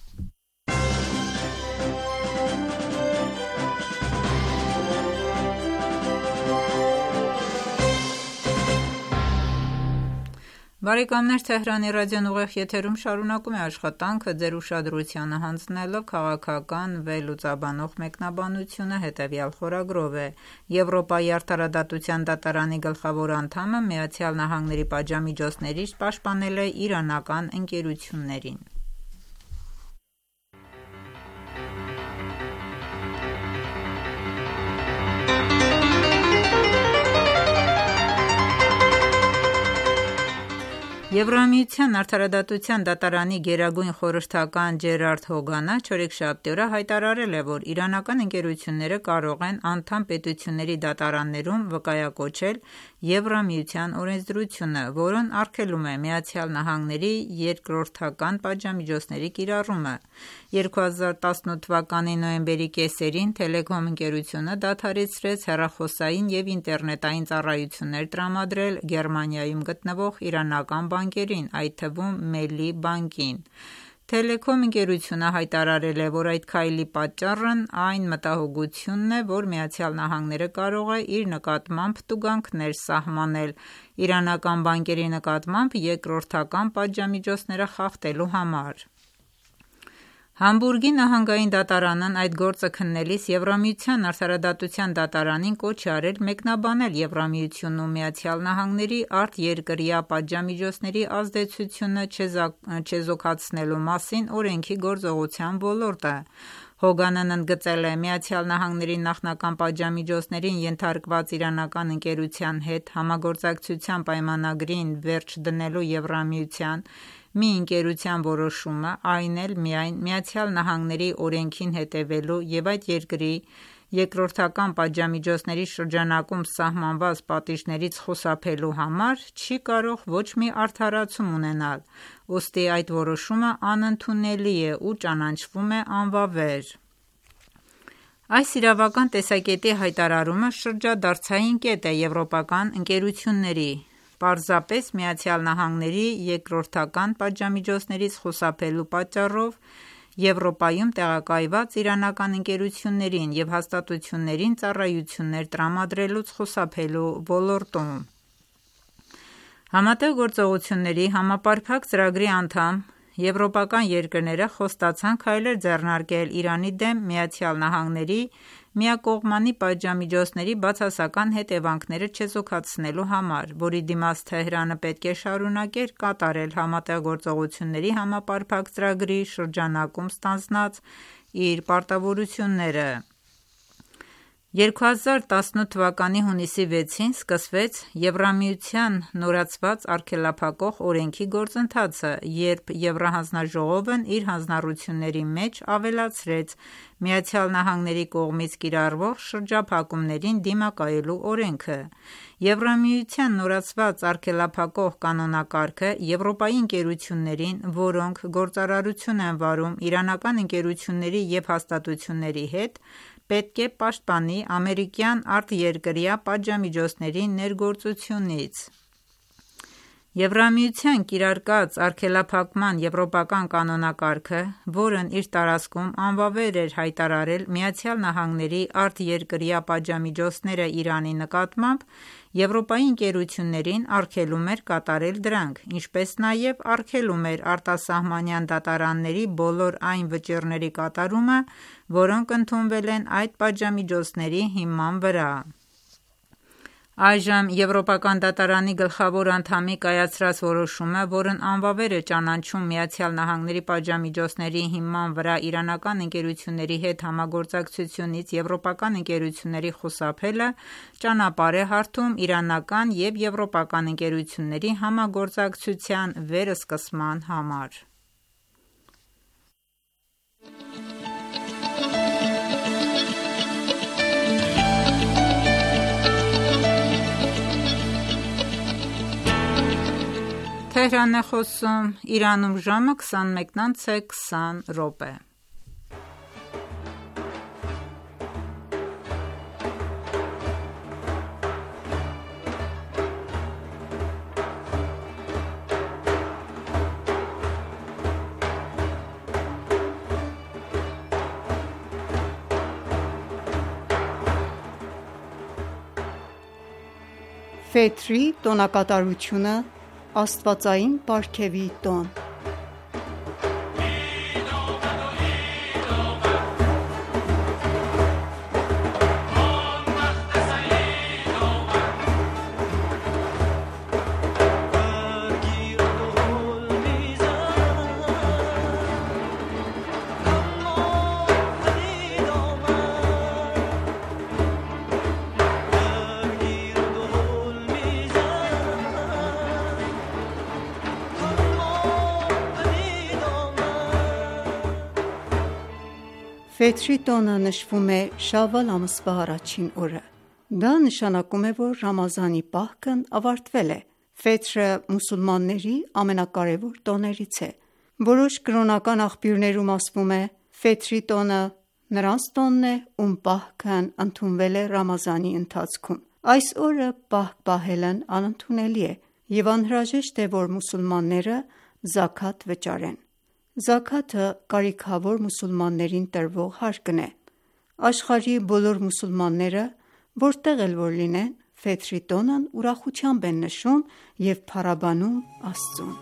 Բարեկամներ, Թեհրանի ռադիոն ուղիղ եթերում շարունակում է աշխատանքը ձեր ուշադրությանը հանձնելով քաղաքական վերլուծաբանող մեկնաբանությունը հետևյալ խորագրով է. Եվրոպայի արդարադատության դատարանի գլխավոր անդամը Միացյալ Նահանգների պատժամիջոցներից պաշտպանել է իրանական ընկերություններին։ Եվրամիության արդարադատության դատարանի գերագույն խորհրդական Ջերարդ Հոգանը չորեքշաբթի օրը հայտարարել է, որ իրանական ընկերությունները կարող են անդամ պետությունների դատարաններում վկայակոչել Եվրամիության օրենսդրությունը, որն արգելում է Միացյալ Նահանգների երկրորդական պատժամիջոցների կիրառումը։ երկու հազար տասնութ թվականի նոյեմբերի կեսերին Թելեկոմ ընկերությունը դադարեցրեց հեռախոսային և ինտերնետային ծառայություններ տրամադրել Գերմանիայում գտնվող իրանական բանկերին, այդ թվում Մելի բանկին։ Թելեկոմ ընկերությունը հայտարարել է, որ այդ քայլի պատճառն այն մտահոգությունն է, որ Միացյալ Նահանգները կարող է իր նկատմամբ տուգանքներ սահմանել իրանական բանկերի նկատմամբ երկրորդական պատժամիջոցները խախտելու համար։ Համբուրգի նահանգային դատարանն այդ գործը քննելիս Եվրամիության արդարադատության դատարանին կոչ է արել մեկնաբանել Եվրամիությունն ու Միացյալ Նահանգների արտերկրյա պատժամիջոցների ազդեցությունը չեզոքացնելու մասին օրենքի գործողության ոլորտը։ Հոգանն ընդգծել է Միացյալ Նահանգների նախնական պատժամիջոցներին ենթարկված իրանական ընկերության հետ համագործակցության պայմանագրին վերջ դնելու Եվրամիության մի ընկերության որոշումը, այն էլ միայն Միացյալ Նահանգների օրենքին հետևելու և այդ երկրի երկրորդական պատժամիջոցների շրջանակում սահմանված պատիժներից խուսափելու համար չի կարող ոչ մի արդարացում ունենալ, ուստի այդ որոշումը անընդունելի է ու ճանաչվում է անվավեր։ Այս իրավական տեսակետի հայտարարումը շրջադարձային կետ է եվրոպական ընկերությունների, պարզապես Միացյալ Նահանգների երկրորդական պատժամիջոցներից խուսափելու պատճառով Եվրոպայում տեղակայված իրանական ընկերություններին և հաստատություններին ծառայություններ տրամադրելուց խուսափելու ոլորտում։ Համատեղ գործողությունների համապարփակ ծրագրի անդամ եվրոպական երկրները խոստացան քայլեր ձեռնարկել Իրանի դեմ ԱՄՆ-ի միակողմանի պատժամիջոցների բացասական հետևանքները չեզոքացնելու համար, որի դիմաց Թեհրանը պետք է շարունակեր կատարել Համատեղ գործողությունների համապարփակ ծրագրի շրջանակում ստանձնած իր պարտավորությունները։ երկու հազար տասնութ թվականի հունիսի վեցին սկսվեց Եվրամիության նորացված արգելափակող օրենքի գործընթացը, երբ Եվրահանձնաժողովն իր հանձնառությունների մեջ ավելացրեց ԱՄՆ-ի կողմից կիրառվող շրջափակումներին դիմակայելու օրենքը։ Եվրամիության նորացված արգելափակող կանոնակարգը Եվրոպայի ընկերություններին, որոնք գործարարություն են վարում իրանական ընկերությունների և հաստատությունների հետ, պետք է պաշտպանի ամերիկյան արտերկրյա պատժամիջոցների ներգործությունից։ Եվրամիության կիրարկած արգելափակման եվրոպական կանոնակարգը, որն իր տարածքում անվավեր էր հայտարարել ԱՄՆ-ի արտերկրյա պատժամիջոցները Իրանի նկատմամբ, Եվրոպայի ընկերություններին արգելում էր կատարել դրանք, ինչպես նաև արգելում էր արտասահմանյան դատարանների բոլոր այն վճիռների կատարումը, որոնք ընդունվել են այդ պատժամիջոցների հիման վրա։ Այժմ Եվրոպական դատարանի գլխավոր անդամի կայացրած որոշումը, որն անվավեր է ճանաչում ԱՄՆ-ի պատժամիջոցների հիման վրա իրանական ընկերությունների հետ համագործակցությունից եվրոպական ընկերությունների խուսափելը, ճանապարհ է հարթում իրանական և եվրոպական ընկերությունների համագործակցության վերսկսման համար։ Իրանում ժամը քսանմեկն անց է քսան րոպե։ Ֆեթրի տոնակատարությունը Աստվածային պարգևի տոն։ Ֆեթրի տոնը նշվում է Շավվալ ամսվա առաջին օրը։ Դա նշանակում է, որ Ռամազանի պահքն ավարտվել է։ Ֆեթրը մուսուլմանների ամենակարևոր տոներից է։ Որոշ կրոնական աղբյուրներում ասվում է. Ֆեթրի տոնը նրանց տոնն է, ում պահքն ընդունվել է Ռամազանի ընթացքում։ Այս օրը պահք պահելն անընդունելի է, և անհրաժեշտ է, որ մուսուլմանները զաքաթ վճարեն։ Զաքաթը կարիքավոր մուսուլմաններին տրվող հարկն է։ Աշխարհի բոլոր մուսուլմանները, որտեղ էլ որ լինեն, Ֆեթրի տոնն ուրախությամբ են նշում և փառաբանում Աստծուն։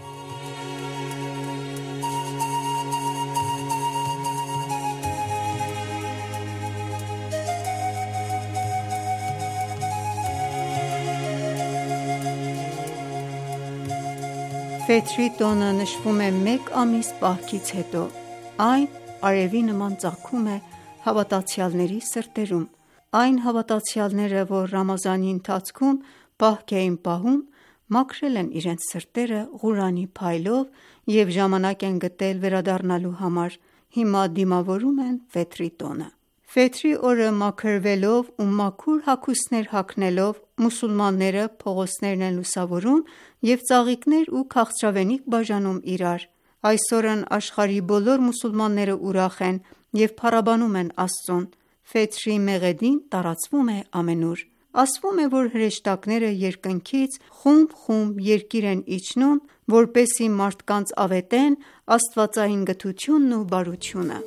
Ֆեթրի տոնը նշվում է մեկ ամիս պահքից հետո։ Այն արևի նման ծագում է հավատացյալների սրտերում։ Այն հավատացյալները, որ Ռամազանի ընթացքում պահք էին պահում, մաքրել են իրենց սրտերը Ղուրանի փայլով և ժամանակ են գտել վերադառնալու համար, հիմա դիմավորում են Ֆեթրի տոնը։ Ֆեթրի օրը մաքրվելով ու մաքուր հագուստներ հագնելով, մուսուլմանները փողոցներն են լուսավորում և ծաղիկներ ու քաղցրավենիք բաժանում իրար։ Այս օրն աշխարհի բոլոր մուսուլմանները ուրախ են և փառաբանում են Աստծուն։ Ֆեթրի մեղեդին տարածվում է ամենուր։ Ասվում է, որ հրեշտակները երկնքից խումբ-խումբ երկիր են իջնում որպեսզի մարդկանց ավետեն աստվածային գթությունն ու բարությունը։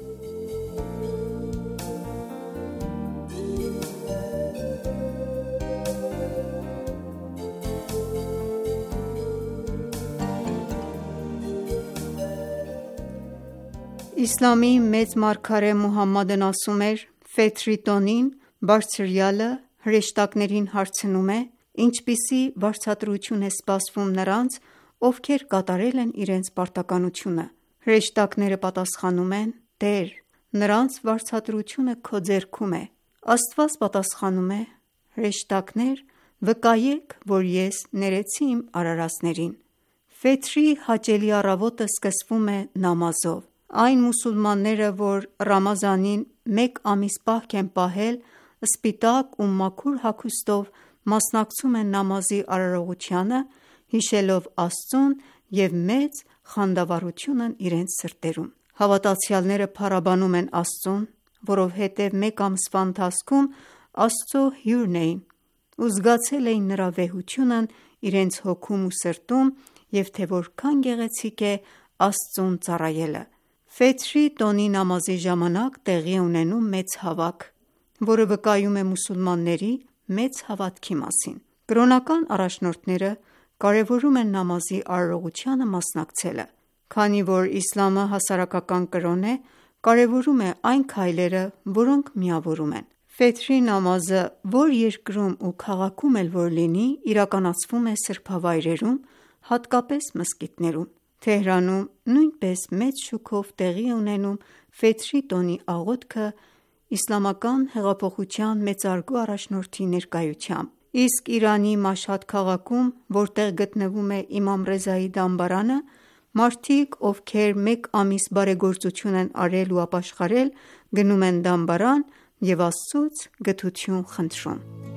Իսլամի մեծ մարգարե Մուհամմադն ասում էր. «Ֆեթրի տոնին Բարձրյալը հրեշտակներին հարցնում է. ինչպիսի վարձատրություն է սպասվում նրանց, ովքեր կատարել են իրենց պարտականությունը։ Հրեշտակները պատասխանում են. Տեր, նրանց վարձատրությունը քո ձեռքում է։ Աստված պատասխանում է. հրեշտակներ, վկայեք, որ ես ներեցի իմ արարածներին։ Ֆեթրի հաճելի առավոտը սկսվում է նամազով։ Այն մուսուլմանները, որ Ռամազանին մեկ ամիս պահք են պահել, սպիտակ ու մաքուր հագուստով մասնակցում են նամազի արարողությանը, հիշելով Աստծուն և մեծ խանդավառությունն իրենց սրտերում։ Հավատացյալները փառաբանում են Աստծուն, որովհետև մեկ ամսվա ընթացքում Աստծո հյուրն էին ու զգացել էին նրա վեհությունն իրենց հոգում ու սրտում և թե որքան գեղեցիկ է Աստծուն ծառայելը։ Ֆեթրի տոնի նամազի ժամանակ տեղի է ունենում մեծ հավաք, որը վկայում է մուսուլմանների մեծ հավատքի մասին։ Կրոնական առաջնորդները կարևորում են նամազի արարողությանը մասնակցելը։ Քանի որ իսլամը հասարակական կրոն է, կարևորում է այն քայլերը, որոնք միավորում են։ Ֆեթրի նամազը որ երկրում ու քաղաքում էլ որ լինի, իրականացվում է սրբավայրերում, հատկապես մզկիթներում։ Թեհրանում նույնպես մեծ շուքով տեղի է ունենում Ֆեթրի տոնի աղոթքը իսլամական հեղափոխության մեծարգո առաջնորդի ներկայությամբ, իսկ Իրանի Մաշհադ քաղաքում, որտեղ գտնվում է իմամ Ռեզայի դամբարանը, մարդիկ, ովքեր մեկ ամիս բարեգործություն են արել ու ապաշխարել, գնում են դամբարան և Աստծուց գթություն խնդրում։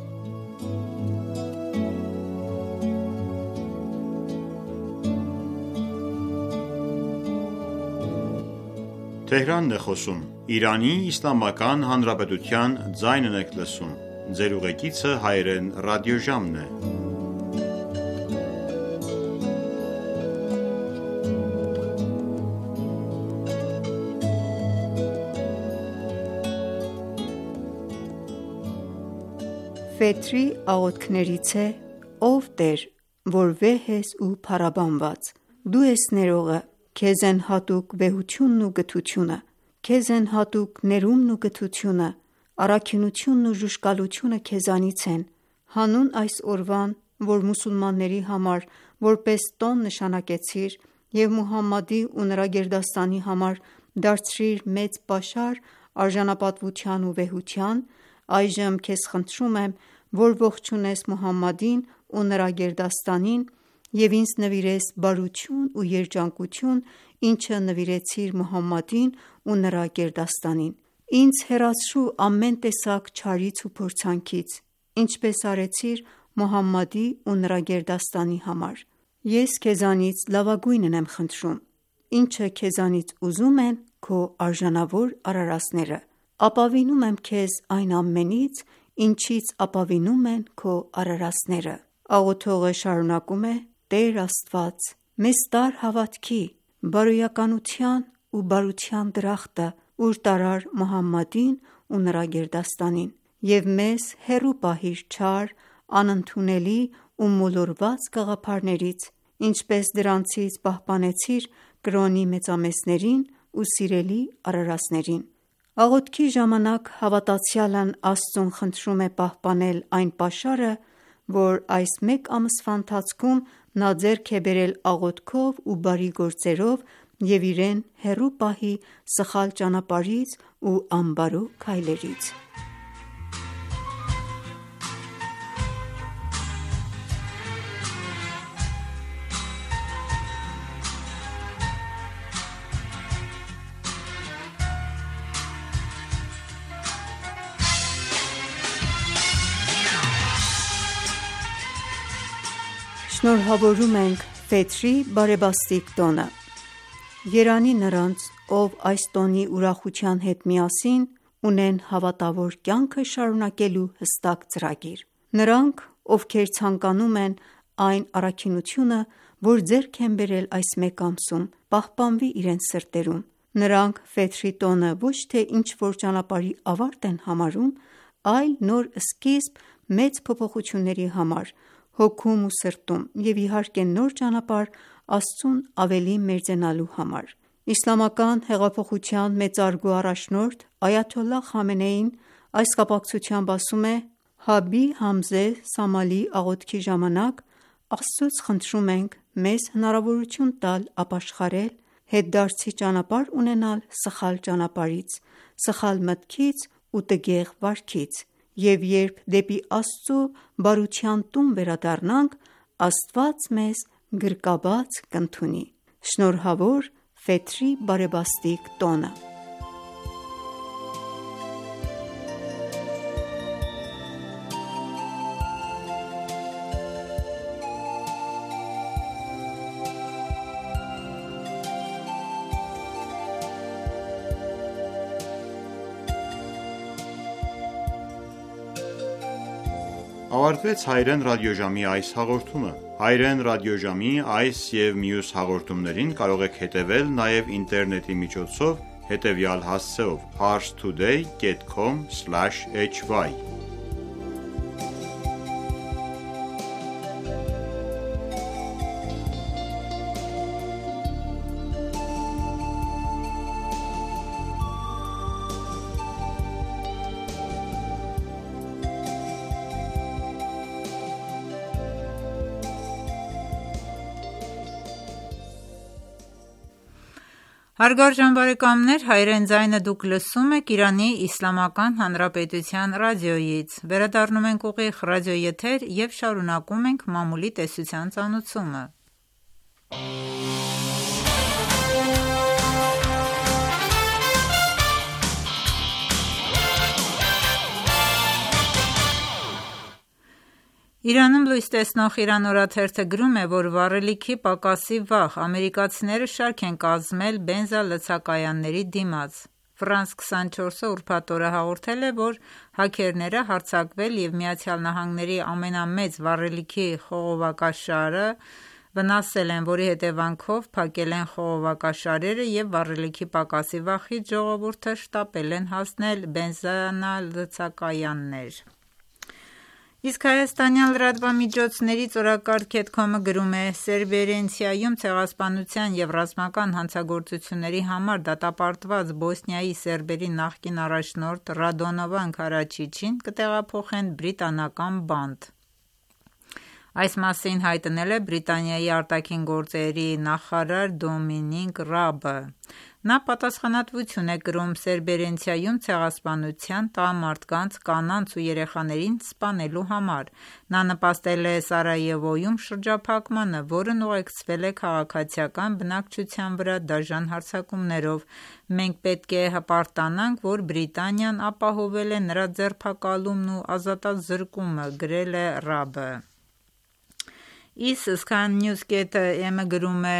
Ֆեթրի աղոթքներից է. «Ով Տեր, որ վեհ ես ու փառաբանված, դու ես ներողը, քեզ են հատուկ վեհությունն ու գթությունը, քեզ են հատուկ ներումն ու գթությունը, առաքինությունն ու ժուժկալությունը քեզանից են։ Հանուն այս օրվան, որ մուսուլմանների համար որպես տոն նշանակեցիր և Մուհամմադի ու նրա գերդաստանի համար դարձրիր մեծ պաշար արժանապատվության ու վեհության, այժմ քեզ խնդրում եմ, որ ողջունես Մուհամմադին ու նրա գերդաստանին և ինձ նվիրես բարություն ու երջանկություն, ինչը նվիրեցիր Մուհամմադին ու նրա գերդաստանին։ Ինձ հեռացրու ամեն տեսակ չարից ու փորձանքից, ինչպես արեցիր Մուհամմադի ու նրա գերդաստանի համար։ Ես քեզանից լավագույնն եմ խնդրում, ինչը քեզանից ուզում են քո արժանավոր արարածները։ Ապավինում եմ քեզ այն ամենից, ինչից ապավինում են քո արարածները»։ Աղոթողը շարունակում է. «Տեր Աստված, մեզ տար հավատքի, բարոյականության ու բարության դրախտը, ուր տարար Մուհամմադին ու նրա գերդաստանին և մեզ հեռու պահիր չար, անընդունելի ու մոլորված գաղափարներից, ինչպես դրանցից պահպանեցիր կրոնի մեծամեծներին ու սիրելի արարածներին»։ Աղոթքի ժամանակ հավատացյալն Աստծուն խնդրում է պահպանել այն պաշարը, որ այս մեկ ամսվա ընթացքում նա ձեռք է բերել աղոթքով ու բարի գործերով և իրեն հեռու պահի սխալ ճանապարհից ու անբարո քայլերից։ Շնորհավորում ենք Ֆեթրի բարեբաստիկ տոնը։ Երանի նրանց, ով այս տոնի ուրախության հետ միասին ունեն հավատավոր կյանքը շարունակելու հստակ ծրագիր։ Նրանք, ովքեր ցանկանում են այն առաքինությունը, որ ձեռք են բերել այս մեկ ամսում, պահպանվի իրենց սրտերում։ Նրանք Ֆեթրի տոնը ոչ թե ինչ-որ ճանապարհի ավարտ են համարում, այլ նոր սկիզբ մեծ փոփոխությունների համար հոգում ու սրտում և իհարկե նոր ճանապարհ Աստծուն ավելի մերձենալու համար։ Իսլամական հեղափոխության մեծարգո առաջնորդ այաթոլլահ Խամենեին այս կապակցությամբ ասում է. «Հաբի Համզե Սամալիի աղոթքի ժամանակ Աստծուց խնդրում ենք մեզ հնարավորություն տալ ապաշխարել, հետդարձի ճանապարհ ունենալ սխալ ճանապարհից, սխալ մտքից ու տգեղ վարքից, և երբ դեպի Աստծու բարության տուն վերադառնանք, Աստված մեզ գրկաբաց կընդունի»։ Շնորհավոր Ֆեթրի բարեբաստիկ տոնը։ Ավարտվեց հայրեն ռադիոժամի այս հաղորդումը։ Հայրեն ռադիոժամի այս և մյուս հաղորդումներին կարող եք հետևել նաև ինտերնետի միջոցով հետևյալ հասցեով՝ parstoday dot com slash h y Հարգարժան բարեկամներ, հայրեն ձայնը դուք լսում եք Իրանի Իսլամական Հանրապետության ռադիոյից։ Վերադառնում ենք ուղիղ ռադիոեթեր և շարունակում ենք մամուլի տեսության ծանոթությունը։ Իրանում լույս տեսնող Իրան օրաթերթը գրում է, որ վառելիքի պակասի վաղ ամերիկացիները շարք են կազմել բենզալցակայանների դիմաց։ Ֆրանս քսանչորսը ուրբաթ օրը հաղորդել է, որ հաքերները հարձակվել և ԱՄՆ-ի ամենամեծ վառելիքի խողովակաշարը վնասել են, որի հետևանքով փակել են խողովակաշարերը և վառելիքի պակասի վախից ժողովուրդը շտապել են հասնել բենզալցակայաններ։ Իսկ հայաստանյան լրատվամիջոցներից օրակարգ կետ-քոմ-ը գրում է. Սերբերենցիայում ցեղասպանության և ռազմական հանցագործությունների համար դատապարտված Բոսնիայի սերբերի նախկին առաջնորդ Ռադոնովան Քարաչիչին կտեղափոխեն բրիտանական բանտ։ Այս մասին հայտնել է Բրիտանիայի արտաքին գործերի նախարար Դոմինիկ Ռաբը։ Նա պատասխանատվություն է կրում Սերբերենցիայում ցեղասպանության, տղամարդկանց, կանանց ու երեխաներին սպանելու համար։ Նա նպաստել է Սարայևոյում շրջափակմանը, որն ուղեկցվել է քաղաքացիական բնակչության վրա դաժան հարձակումներով։ Մենք պետք է հպարտանանք, որ Բրիտանիան ապահովել է նրա ձերբակալումն ու ազատազրկումը, գրել է Ռաբը։ Իսկ Sky News.am-ը գրում է.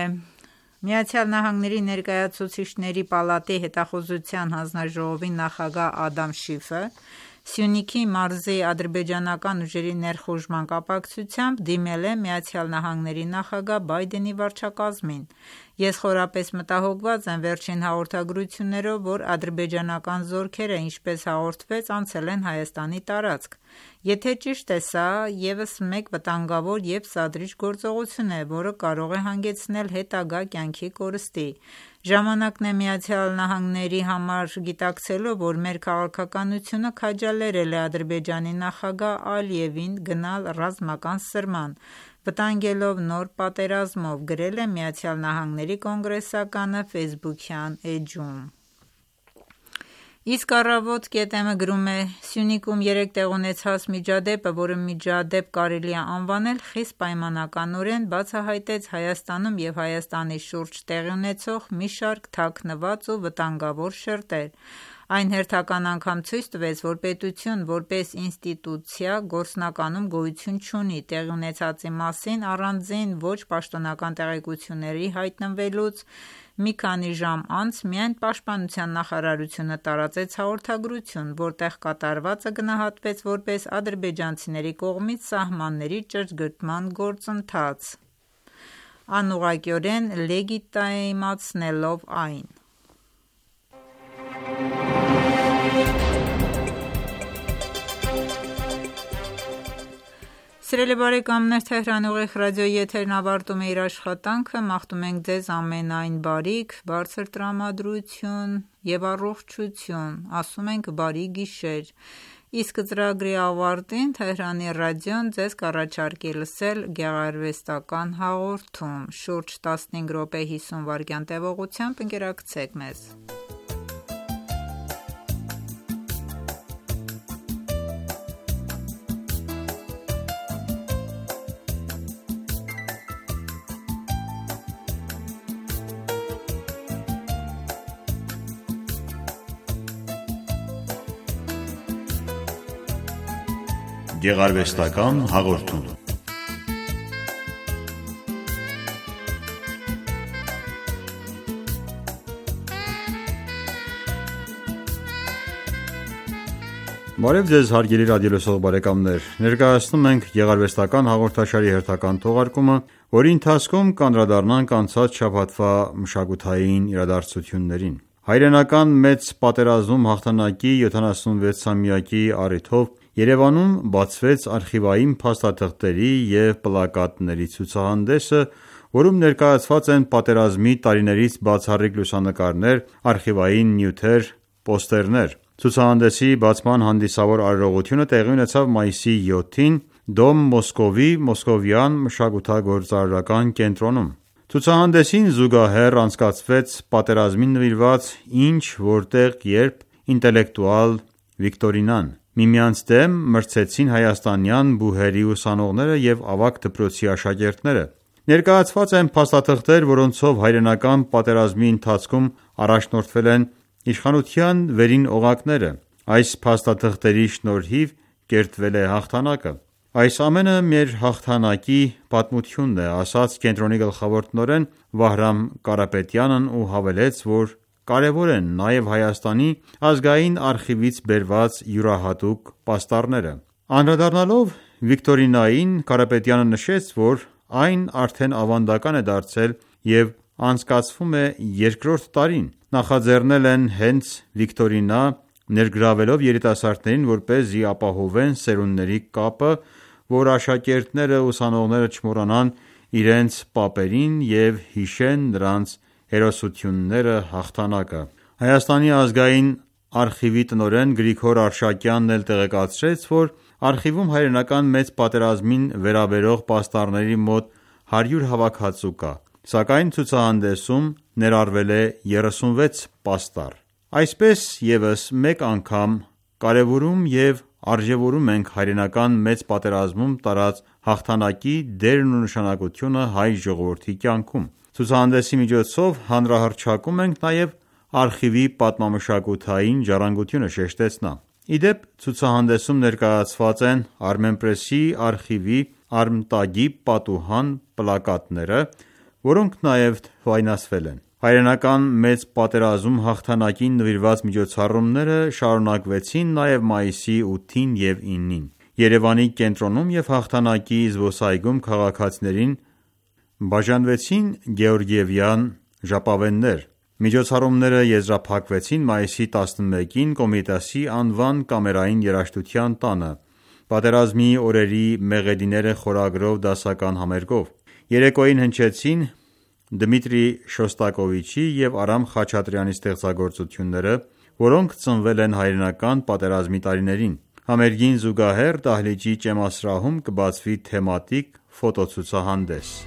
ԱՄՆ-ի ներկայացուցիչների պալատի հետախուզության հանձնաժողովի նախագահ Ադամ Շիֆը Սյունիքի մարզի ադրբեջանական ուժերի ներխուժման կապակցությամբ դիմել է ԱՄՆ-ի նախագահ Բայդենի վարչակազմին։ Ես խորապես մտահոգված եմ վերջին հաղորդագրություններով, որ ադրբեջանական զորքերը, ինչպես հաղորդվեց, անցել են Հայաստանի տարածք։ Եթե ճիշտ է, սա ևս մեկ վտանգավոր և սադրիչ գործողություն է, որը կարող է հանգեցնել հետագա կյանքի կորստի։ Ժամանակն է ԱՄՆ-ի համար, գիտակցելով, որ մեր քաղաքականությունը քաջալերել է Ադրբեջանի նախագահ Ալիևին գնալ ռազմական սրման, վտանգելով նոր պատերազմով, գրել է ԱՄՆ կոնգրեսականը ֆեյսբուքյան էջում։ Իսկ Առավոտ.am-ը գրում է. Սյունիքում երեկ տեղ ունեցած միջադեպը, որը միջադեպ կարելի է անվանել, խիստ պայմանականորեն բացահայտեց Հայաստանում և Հայաստանի շուրջ տեղի ունեցող մի շարք թաքնված ու վտանգավոր շերտեր։ Այն հերթական անգամ ցույց տվեց, որ պետություն որպես ինստիտուցիա գործնականում գոյություն չունի։ Տեղի ունեցածի մասին առանձին ոչ պաշտոնական տեղեկությունների հայտնվելուց մի քանի ժամ անց միայն Պաշտպանության նախարարությունը տարածեց հաղորդագրություն, որտեղ կատարվածը գնահատվեց որպես ադրբեջանցիների կողմից սահմանների ճշգրտման գործընթաց։ անուղղակիորեն լեգիտիմացնելով այն։ Սիրելի բարեկամներ, Թեհրանի ուղիղ ռադիոյի եթերն ավարտում է իր աշխատանքը, մաղթում ենք ձեզ ամենայն բարիք, բարձր տրամադրություն և առողջություն, ասում ենք բարի գիշեր, իսկ ծրագրի ավարտին Թեհրանի ռադիոն ձեզ կառաջարկի լսել գեղարվեստական հաղորդում, շուրջ տասնհինգ րոպե հիսուն վայրկյան տևողությամբ ընկերակցեք մեզ։ Գեղարվեստական հաղորդում։ Բարև ձեզ հարգելի ռադիոլսող բարեկամներ, ներկայացնում ենք գեղարվեստական հաղորդաշարի հերթական թողարկումը, որի ընթացքում կանդրադառնանք անցած շաբաթվա մշակութային իրադարձություններին։ Հայրենական մեծ պատերազմում հաղթանակի յոթանասունվեցամյակի առիթով Երևանում բացվեց արխիվային փաստաթղթերի և պլակատների ցուցահանդեսը, որում ներկայացված են պատերազմի տարիներից բացառիկ լուսանկարներ, արխիվային նյութեր, պոստերներ։ Ցուցահանդեսի բացման հանդիսավոր արարողությունը տեղի ունեցավ մայիսի յոթին Դոմ Մոսկովի մոսկովյան մշակութագործարարական կենտրոնում։ Ցուցահանդեսին զուգահեռ անցկացվեց պատերազմին նվիրված «Ինչ, որտեղ, երբ» ինտելեկտուալ վիկտորինան։ Միմյանց դեմ մրցեցին հայաստանյան բուհերի ուսանողները և ավագ դպրոցի աշակերտները։ Ներկայացված են փաստաթղթեր, որոնցով հայրենական պատերազմի ընթացքում առաջնորդվել են իշխանության վերին օղակները։ Այս փաստաթղթերի շնորհիվ կերտվել է հաղթանակը։ Այս ամենը մեր հաղթանակի պատմությունն է, ասաց կենտրոնի գլխավոր տնօրեն Վահրամ Կարապետյանն ու հավելեց, որ կարևոր են նաև Հայաստանի ազգային արխիվից բերված յուրահատուկ պաստառները։ Անդրադառնալով վիկտորինային, Կարապետյանը նշեց, որ այն արդեն ավանդական է դարձել և անցկացվում է երկրորդ տարին։ Նախաձեռնել են հենց վիկտորինա, ներգրավելով երիտասարդներին, որպեսզի ապահովեն սերունդների կապը, որ աշակերտները, ուսանողները չմոռանան իրենց պապերին և հիշեն նրանց հերոսությունները, հաղթանակը։ Հայաստանի ազգային արխիվի տնօրեն Գրիգոր Արշակյանն էլ տեղեկացրեց, որ արխիվում հայրենական մեծ պատերազմին վերաբերող պաստառների մոտ հարյուր հավաքածու կա, սակայն ցուցահանդեսում ներառվել է երեսունվեց պաստառ։ Այսպես ևս մեկ անգամ կարևորում և արժևորում ենք հայրենական մեծ պատերազմում տարած հաղթանակի դերն ու նշանակությունը հայ ժողովրդի կյանքում։ Ցուցահանդեսի միջոցով հանրահռչակում ենք նաև արխիվի պատմամշակութային ժառանգությունը, շեշտեց նա։ Ի դեպ, ցուցահանդեսում ներկայացված են Armenpress-ի արխիվի արմտագի պատուհան պլակատները, որոնք նաև թվայնացվել են։ Հայրենական մեծ պատերազմում հաղթանակին նվիրված միջոցառումները շարունակվեցին նաև մայիսի ութին և ինին։ Երևանի կենտրոնում և հաղթանակի զբոսայգում քաղաքացիներին բաժանվեցին գեորգիևյան ժապավեններ։ Միջոցառումները եզրափակվեցին մայիսի տասնմեկին Կոմիտասի անվան կամերային երաժշտության տանը «Պատերազմի օրերի մեղեդիները» խորագրով դասական համերգով։ Երեկոյին հնչեցին Դմիտրի Շոստակովիչի և Արամ Խաչատրյանի ստեղծագործությունները, որոնք ծնվել են հայրենական պատերազմի տարիներին։ Համերգին զուգահեռ դահլիճի ճեմասրահում կբացվի թեմատիկ ֆոտոցուցահանդես։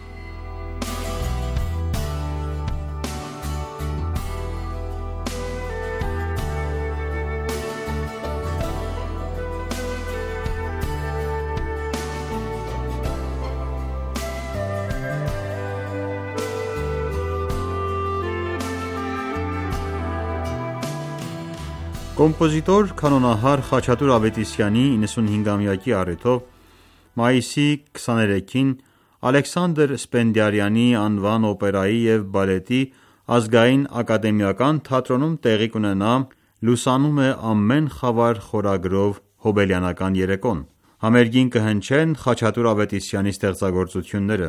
Կոմպոզիտոր, կանոնահար Խաչատուր Ավետիսյանի իննսունհինգամյակի առիթով մայիսի քսաներեքին Ալեքսանդր Սպենդիարյանի անվան օպերայի և բալետի ազգային ակադեմիական թատրոնում տեղի կունենա «Լուսանում է ամեն խավար» խորագրով հոբելյանական երեկոն։ Համերգին կհնչեն Խաչատուր Ավետիսյանի ստեղծագործությունները։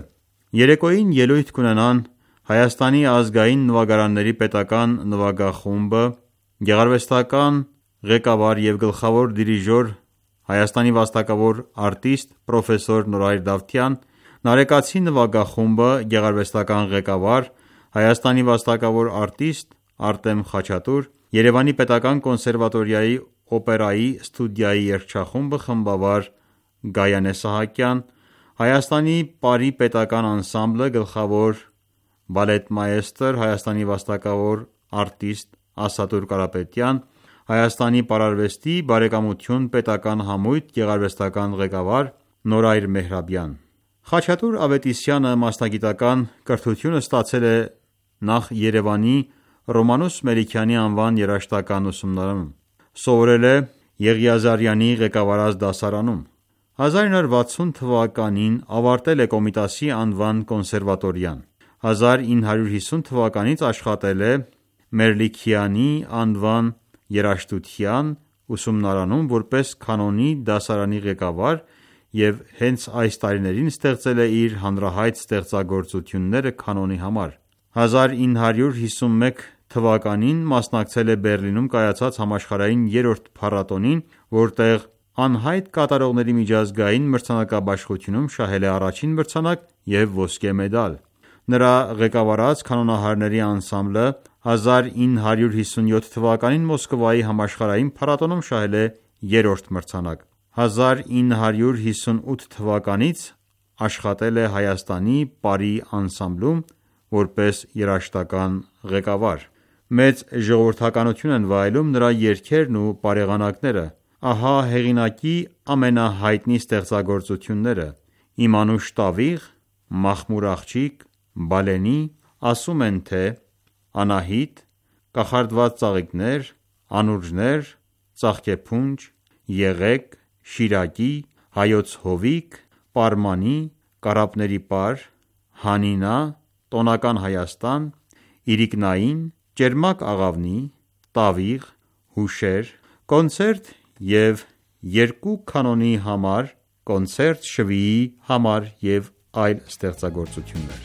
Երեկոյին ելույթ կունենան Հայաստանի ազգային նվագարանների պետական նվագախումբը, գեղարվեստական ղեկավար և գլխավոր դիրիժոր, Հայաստանի վաստակավոր արտիստ պրոֆեսոր Նորայր Դավթյան, Նարեկացի նվագախումբը, գեղարվեստական ղեկավար, Հայաստանի վաստակավոր արտիստ Արտեմ Խաչատուր, Երևանի պետական կոնսերվատորիայի օպերայի ստուդիայի երգչախումբը, խմբավար Գայանե Սահակյան, Հայաստանի Պարի պետական անսամբլը, գլխավոր բալետմայեստր, Հայաստանի վաստակավոր արտիստ Ասատուր Կարապետյան, Հայաստանի պարարվեստի բարեկամություն պետական համույթ, գեղարվեստական ղեկավար Նորայր Մեհրաբյան։ Խաչատուր Ավետիսյանը մասնագիտական կրթություն ստացել է նախ Երևանի Ռոմանուս Մելիքյանի անվան երաժշտական ուսումնարանում, սովորել է Եղիազարյանի ղեկավարած դասարանում, հազար ինը հարյուր վաթսուն թվականին ավարտել է Կոմիտասի անվան կոնսերվատորիան, հազար ինը հարյուր հիսուն թվականից աշխատել է Մերլիքյանի անվան երաժշտության ուսումնարանում որպես կանոնի դասարանի ղեկավար և հենց այս տարիներին ստեղծել է իր հանրահայտ ստեղծագործությունները կանոնի համար։ հազար ինը հարյուր հիսուն մեկ թվականին մասնակցել է Բեռլինում կայացած համաշխարհային երրորդ փառատոնին, որտեղ անհայտ կատարողների միջազգային մրցանակաբաշխությունում շահել է առաջին մրցանակ և ոսկե մեդալ։ Նրա ղեկավարած կանոնահարների անսամբլը հազար ինը հարյուր հիսունյոթ թվականին Մոսկվայի համաշխարհային փառատոնում շահել է երրորդ մրցանակ։ հազար ինը հարյուր հիսունութ թվականից աշխատել է Հայաստանի Պարի անսամբլում որպես երաժշտական ղեկավար։ Մեծ ժողովրդականություն են վայելում նրա երգերն ու պարեղանակները։ Ահա հեղինակի ամենահայտնի ստեղծագործությունները՝ Իմ անուշ տավիղ, Մախմուր աղջիկ, Բալենի, Ասում են թե, Անահիտ, Կախարդված ծաղիկներ, Անուրջներ, Ծաղկեփունջ, Եղեգ, Շիրակի, Հայոց հովիկ, Պարմանի, Կարապների պար, Հանինա, Տոնական Հայաստան, Իրիկնային, Ճերմակ աղավնի, Տավիղ, Հուշեր, Կոնցերտ և երկու կանոնի համար, Կոնցերտ շվիի համար և այլ ստեղծագործություններ։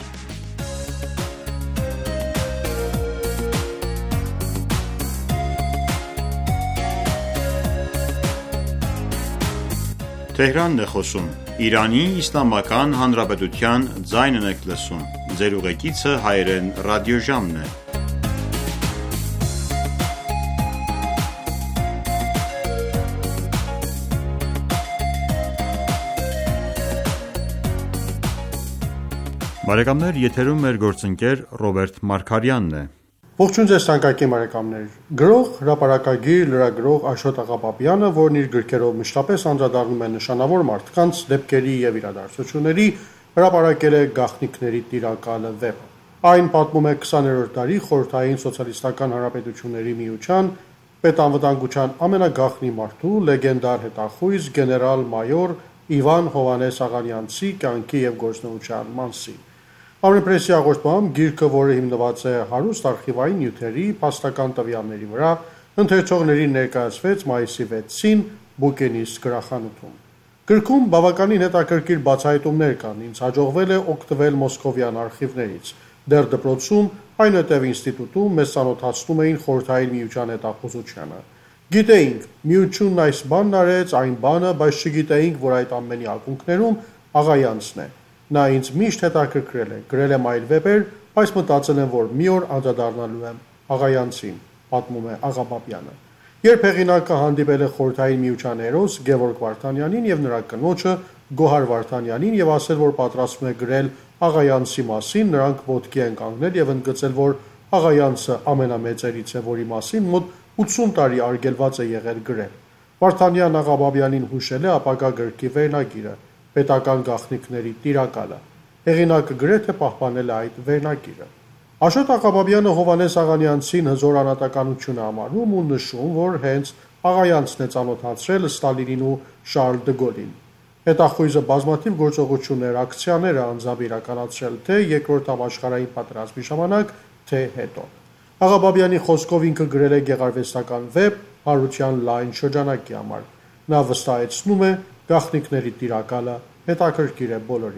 Բարեկամներ, եթերում մեր գործընկեր Ռոբերտ Մարգարյանն է։ Ողջույն ձեզ թանկագին բարեկամներ։ Գրող, հրապարակագիր, լրագրող Աշոտ Աղաբաբյանը, որն իր գրքերով մշտապես անդրադառնում է նշանավոր մարդկանց, դեպքերի եւ իրադարձությունների, հրապարակել է Գաղտնիքների տիրակալը վեպը։ Այն պատմում է քսաներորդ դարի խորհրդային սոցիալիստական հանրապետությունների միության պետանվտանգության ամենագաղտնի մարդու, լեգենդար հետախույզ գեներալ-մայոր Իվան Հովհաննես Աղանյանցի կյանքի եւ գործունեության մասին։ Ամենպրեսի հաղորդմամբ գիրքը, որը հիմնված է հարուստ արխիվային նյութերի, փաստական տվյալների վրա, ընթերցողներին ներկայացվեց մայիսի վեցին Բուկենիստ գրախանութում։ Գրքում բավականին հետաքրքիր բացահայտումներ կան, ինձ հաջողվել է օգտվել մոսկովյան արխիվներից։ Դեռ դպրոցում, այնուհետև ինստիտուտում մեզ ծանոթացնում էին խորհրդային միության հետախուզությանը։ Գիտեինք, միությունն այս բանն արեց, այն բանը, բայց չգիտեինք, որ այդ ամենի ակունքներում Աղայանցն է։ Նա ինձ միշտ հետաքրքրել է, գրել եմ այլ վեպեր, բայց մտածել եմ, որ մի օր անդրադառնալու եմ Աղայանցին, պատմում է Աղաբաբյանը։ Երբ հեղինակը հանդիպել է խորհրդային միության հերոս Գևորգ Վարդանյանին եւ նրա կնոջը Գոհար Վարդանյանին եւ ասել, որ պատրաստվում է գրել Աղայանցի մասին, նրանք ոտքի են կանգնել եւ ընդգծել, որ Աղայանցը ամենամեծերից է, որի մասին մոտ ութսուն տարի արգելված է եղել գրել։ Վարդանյանն Աղաբաբյանին հուշել է ապագա գրքի վերնագիրը՝ Պետական գաղտնիքների տիրակալը։ Հեղինակը գրեթե պահպանել է այդ վերնագիրը։ Աշոտ Աղաբաբյանը Հովհաննես Աղանյանցին հզոր անհատականություն է համարում ու նշում, որ հենց Աղայանցն է ծանոթացրել Ստալինին ու Շարլ դը Գոլին։ Հետախույզը բազմաթիվ գործողություններ, ակցիաներ է անձամբ իրականացրել թե երկրորդ համաշխարհային պատերազմի ժամանակ, թե հետո։ Աղաբաբյանի խոսքով ինքը գրել է գեղարվեստական վեպ հարության լայն շրջանակի համար։ Նա վստահեցնում է, գաղտնիքների տիրակալը հետաքրքիր է բոլորին։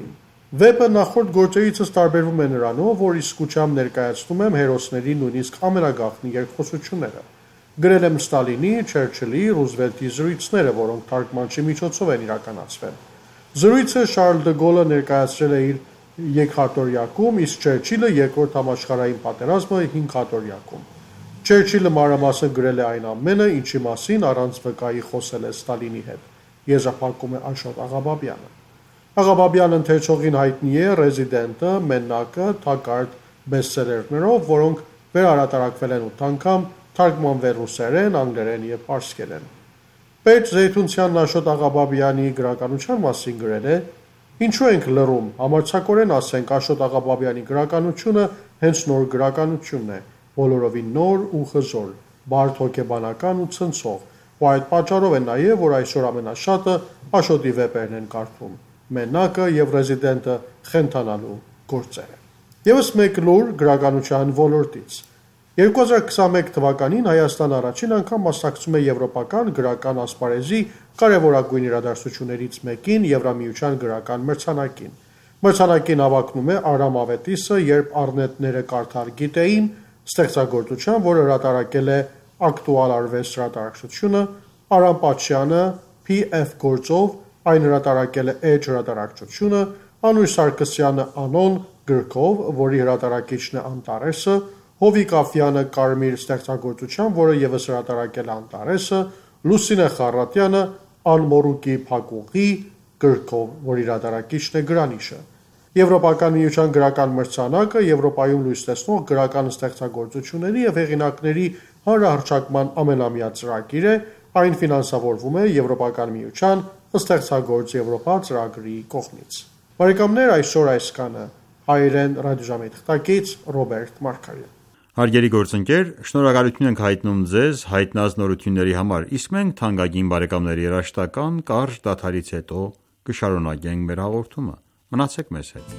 Վեպը նախորդ գործերիցս տարբերվում է նրանով, որ իսկությամբ ներկայացնում եմ հերոսների նույնիսկ ամենագաղտնի երկխոսությունները։ Գրել եմ Ստալինի, Չերչիլի, Ռուզվելտի զրույցները, որոնք թարգմանչի միջոցով են իրականացվել։ Զրույցը Շարլ դը Գոլը ներկայացրել է իր երկհատորյակում, իսկ Չերչիլը երկրորդ համաշխարհային պատերազմը հինգհատորյակում։ Չերչիլը մանրամասն գրել է այն ամենը, ինչի մասին առանց վկայի խոսել է Ստալինի հետ, եզրափակում է Աշոտ Աղաբաբյանը։ Աղաբաբյանը ընթերցողին հայտնի է «Ռեզիդենտը», «Մեննակը», «Թակարդ» բեսթսելերներով, որոնք վերհրատարակվել են ութ անգամ, թարգմանվել ռուսերեն, անգլերեն և պարսկերեն։ Պետր Զեյթունցյանն Աշոտ Աղաբաբյանի գրականության մասին գրել է. «Ինչու ենք լռում, համարձակորեն ասենք, Աշոտ Աղաբաբյանի գրականությունը հենց նոր գրականությունն է, բոլորովին նոր ու խզոր, բարդ հոգեբանական ու ցնցող, ու այդ պատճառով է նաև, որ այսօր ամենաշատը Աշոտի վեպերն են կարդում, Մեննակը և Ռեզիդենտը խենթանալու գործերը»։ Եվս մեկ լուր գրականության ոլորտից։ երկու հազար քսանմեկ թվականին Հայաստան առաջին անգամ մասնակցում է եվրոպական գրական ասպարեզի կարևորագույն իրադարձություններից մեկին՝ Եվրամիության գրական մրցանակին։ Մրցանակին հավակնում է Արամ Ավետիսը, երբ առնետները կարդալ գիտեին, ստեղծագործության, որը հրատարակել է Ակտուալ արվեստ հրատարակչությունը, Արամ Պաչյանը Փի Էֆ գործով, այն հրատարակել է Էջ հրատարակչությունը, Անուշ Սարգսյանը Անոն գրքով, որի հրատարակիչն է Անտարեսը, Հովիկ Աֆյանը Կարմիր ստեղծագործությամբ, որը ևս հրատարակել է Անտարեսը, Լուսինե Խառատյանը Անմորուկի Փակուղի գրքով, որի հրատարակիչն է Գրանիշը։ Եվրոպական միության գրական մրցանակը Եվրոպայում լույս տեսնող գրական ստեղծագործությունների և հեղինակների հանրահռչակման ամենամյա ծրագիր է, այն ֆինանսավորվում է Եվրոպական միության Ստեղծագործ Եվրոպա ծրագրի կողմից։ Բարեկամներ, այսօր այսքանը։ Հայերեն ռադիոժամի թղթակից Ռոբերտ Մարգարյան։ Հարգելի գործընկեր, շնորհակալություն ենք հայտնում ձեզ հայտնած նորությունների համար, իսկ մենք թանկագին բարեկամների երաժշտական կարճ դադարից հետո կշարունակենք մեր հաղորդումը։ Մնացեք մեզ հետ։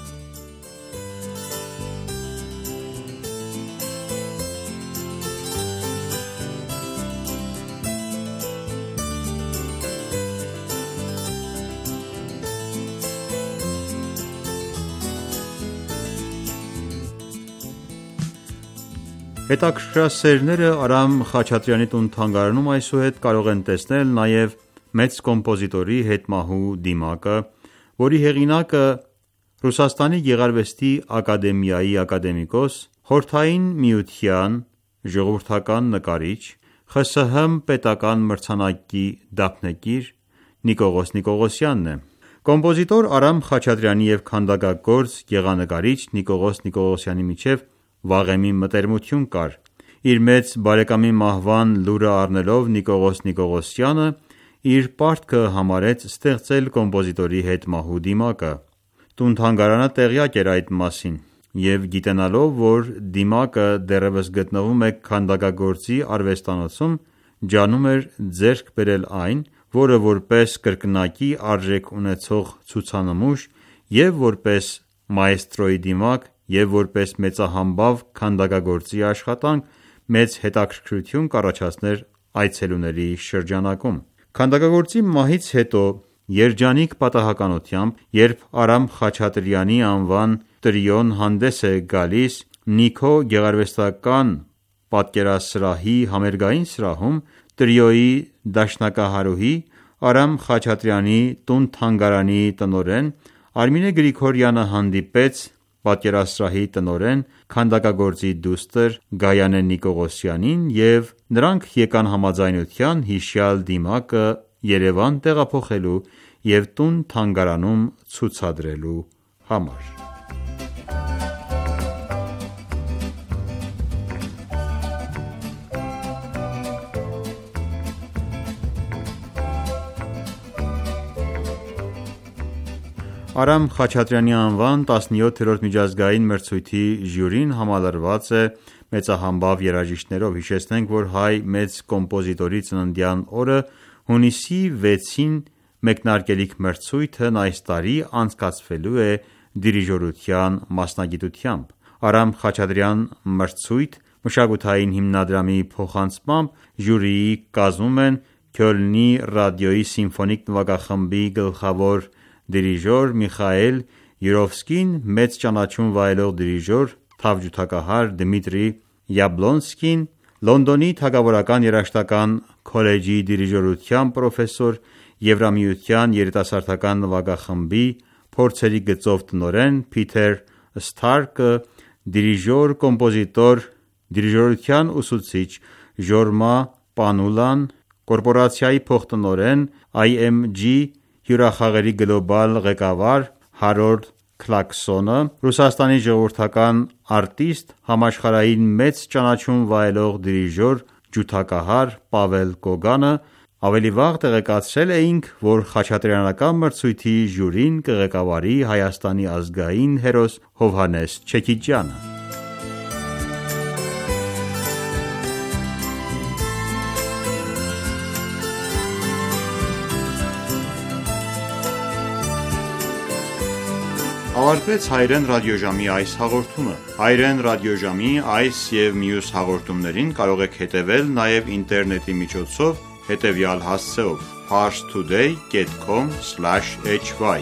Հետաքրքրասերները Արամ Խաչատրյանի տուն-թանգարանում այսուհետ կարող են տեսնել նաև մեծ կոմպոզիտորի հետմահու դիմակը, որի հեղինակը Ռուսաստանի Գեղարվեստի ակադեմիայի ակադեմիկոս, Խորհրդային Միության ժողովրդական նկարիչ, Խ Սհ Հ պետական մրցանակի դափնեկիր Նիկողոս Նիկողոսյանն է։ Կոմպոզիտոր Արամ Խաչատրյանի և քանդակագործ գեղանկարիչ Նիկողոս Նիկողոսյանի միջև վաղեմի մտերմություն կար։ Իր մեծ բարեկամի մահվան լուրը առնելով Նիկողոս Նիկողոսյանը իր պարտքը համարեց ստեղծել կոմպոզիտորի հետմահու դիմակը։ Տուն-թանգարանը տեղյակ էր այդ մասին և գիտենալով, որ դիմակը դեռևս գտնվում է քանդակագործի արվեստանոցում, ջանում էր ձեռք բերել այն, որը որպես կրկնակի արժեք ունեցող ցուցանմուշ և որպես մաեստրոյի դիմակ և որպես մեծահամբավ քանդակագործի աշխատանք մեծ հետաքրքրություն կառաջացներ այցելուների շրջանակում։ Քանդակագործի մահից հետո երջանիկ պատահականությամբ, երբ Արամ Խաչատրյանի անվան տրիոն հանդես է գալիս Նիքո գեղարվեստական պատկերասրահի համերգային սրահում, տրիոյի դաշնակահարուհի Արամ Խաչատրյանի տուն-թանգարանի տնօրեն Արմինե Գրիգորյանը հանդիպեց պատկերասրահի տնօրեն, քանդակագործի դուստր Գայանե Նիկողոսյանին և նրանք եկան համաձայնության հիշյալ դիմակը Երևան տեղափոխելու և տուն-թանգարանում ցուցադրելու համար։ Արամ Խաչատրյանի անվան տասնյոթերորդ միջազգային մրցույթի ժյուրին համալրված է մեծահամբավ երաժիշտներով։ Հիշեցնենք, որ հայ մեծ կոմպոզիտորի ծննդյան օրը հունիսի վեցին մեկնարկելիք մրցույթն այս տարի անցկացվելու է դիրիժորության մասնագիտությամբ։ Արամ Խաչատրյան մրցույթ մշակութային հիմնադրամի փոխանցմամբ ժյուրիի կազմում են Քյոլնի ռադիոյի սիմֆոնիկ նվագախմբի գլխավոր դիրիժոր Միխայել Յուրովսկին մեծ ճանաչում վայելող դիրիժոր, թավջութակահար Դմիտրի Յաբլոնսկին, Լոնդոնի թագավորական երաժշտական քոլեջի դիրիժորության պրոֆեսոր, Եվրամիության երիտասարդական նվագախմբի փորձերի գծով տնօրեն Փիթեր Սթարկը, դիրիժոր, կոմպոզիտոր, դիրիժորության ուսուցիչ Ժորմա Պանուլան, կորպորացիայի փոխտնօրեն Այ Էմ Ջի հյուրախաղերի գլոբալ ղեկավար Հարոլդ Քլաքսոնը, Ռուսաստանի ժողովրդական արտիստ, համաշխարհային մեծ ճանաչում վայելող դիրիժոր, ջութակահար Պավել Գոգանը, ավելի վաղ տեղեկացրել էինք, որ խաչատրյանական մրցույթի ժյուրին կղեկավարի Հայաստանի ազգային հերոս Հովհաննես Չեքիջյանը։ Ավարտվեց Հայրեն ռադիոժամի այս հաղորդումը։ Հայրեն ռադիոժամի այս և մյուս հաղորդումներին կարող եք հետևել նաև ինտերնետի միջոցով հետևյալ հասցեով՝ parstoday dot com slash h y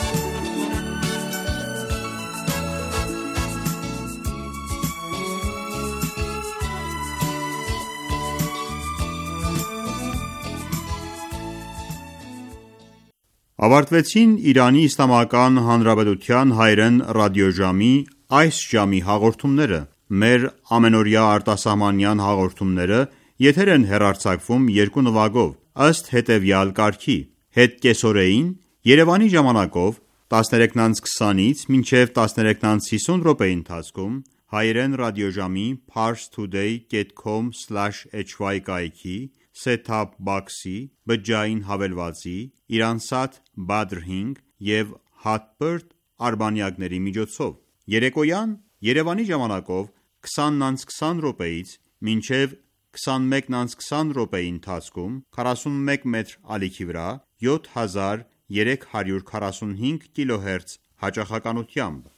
Ավարտվեցին Իրանի Իսլամական Հանրապետության հայրեն ռադիոժամի այս ժամի հաղորդումները։ Մեր ամենօրյա արտասահմանյան հաղորդումները եթեր են հեռարձակվում երկու նվագով, ըստ հետևյալ կարգի. հետ կեսօրեին Երևանի ժամանակով տասներեքից քսանից մինչև տասներեքից հիսուն րոպեի ընթացքում հայրեն ռադիոժամի parstoday dot com slash h y կայքի set-top box-ի, բջջային հավելվածի, Իրանսատ Badr հինգ և Hotbird արբանյակների միջոցով։ Երեկոյան Երևանի ժամանակով քսանից քսան րոպեից մինչև քսանմեկից քսան րոպեի ընթացքում քառասունմեկ մետր ալիքի վրա յոթ հազար երեք հարյուր քառասունհինգ կիլոհերց հաճախականությամբ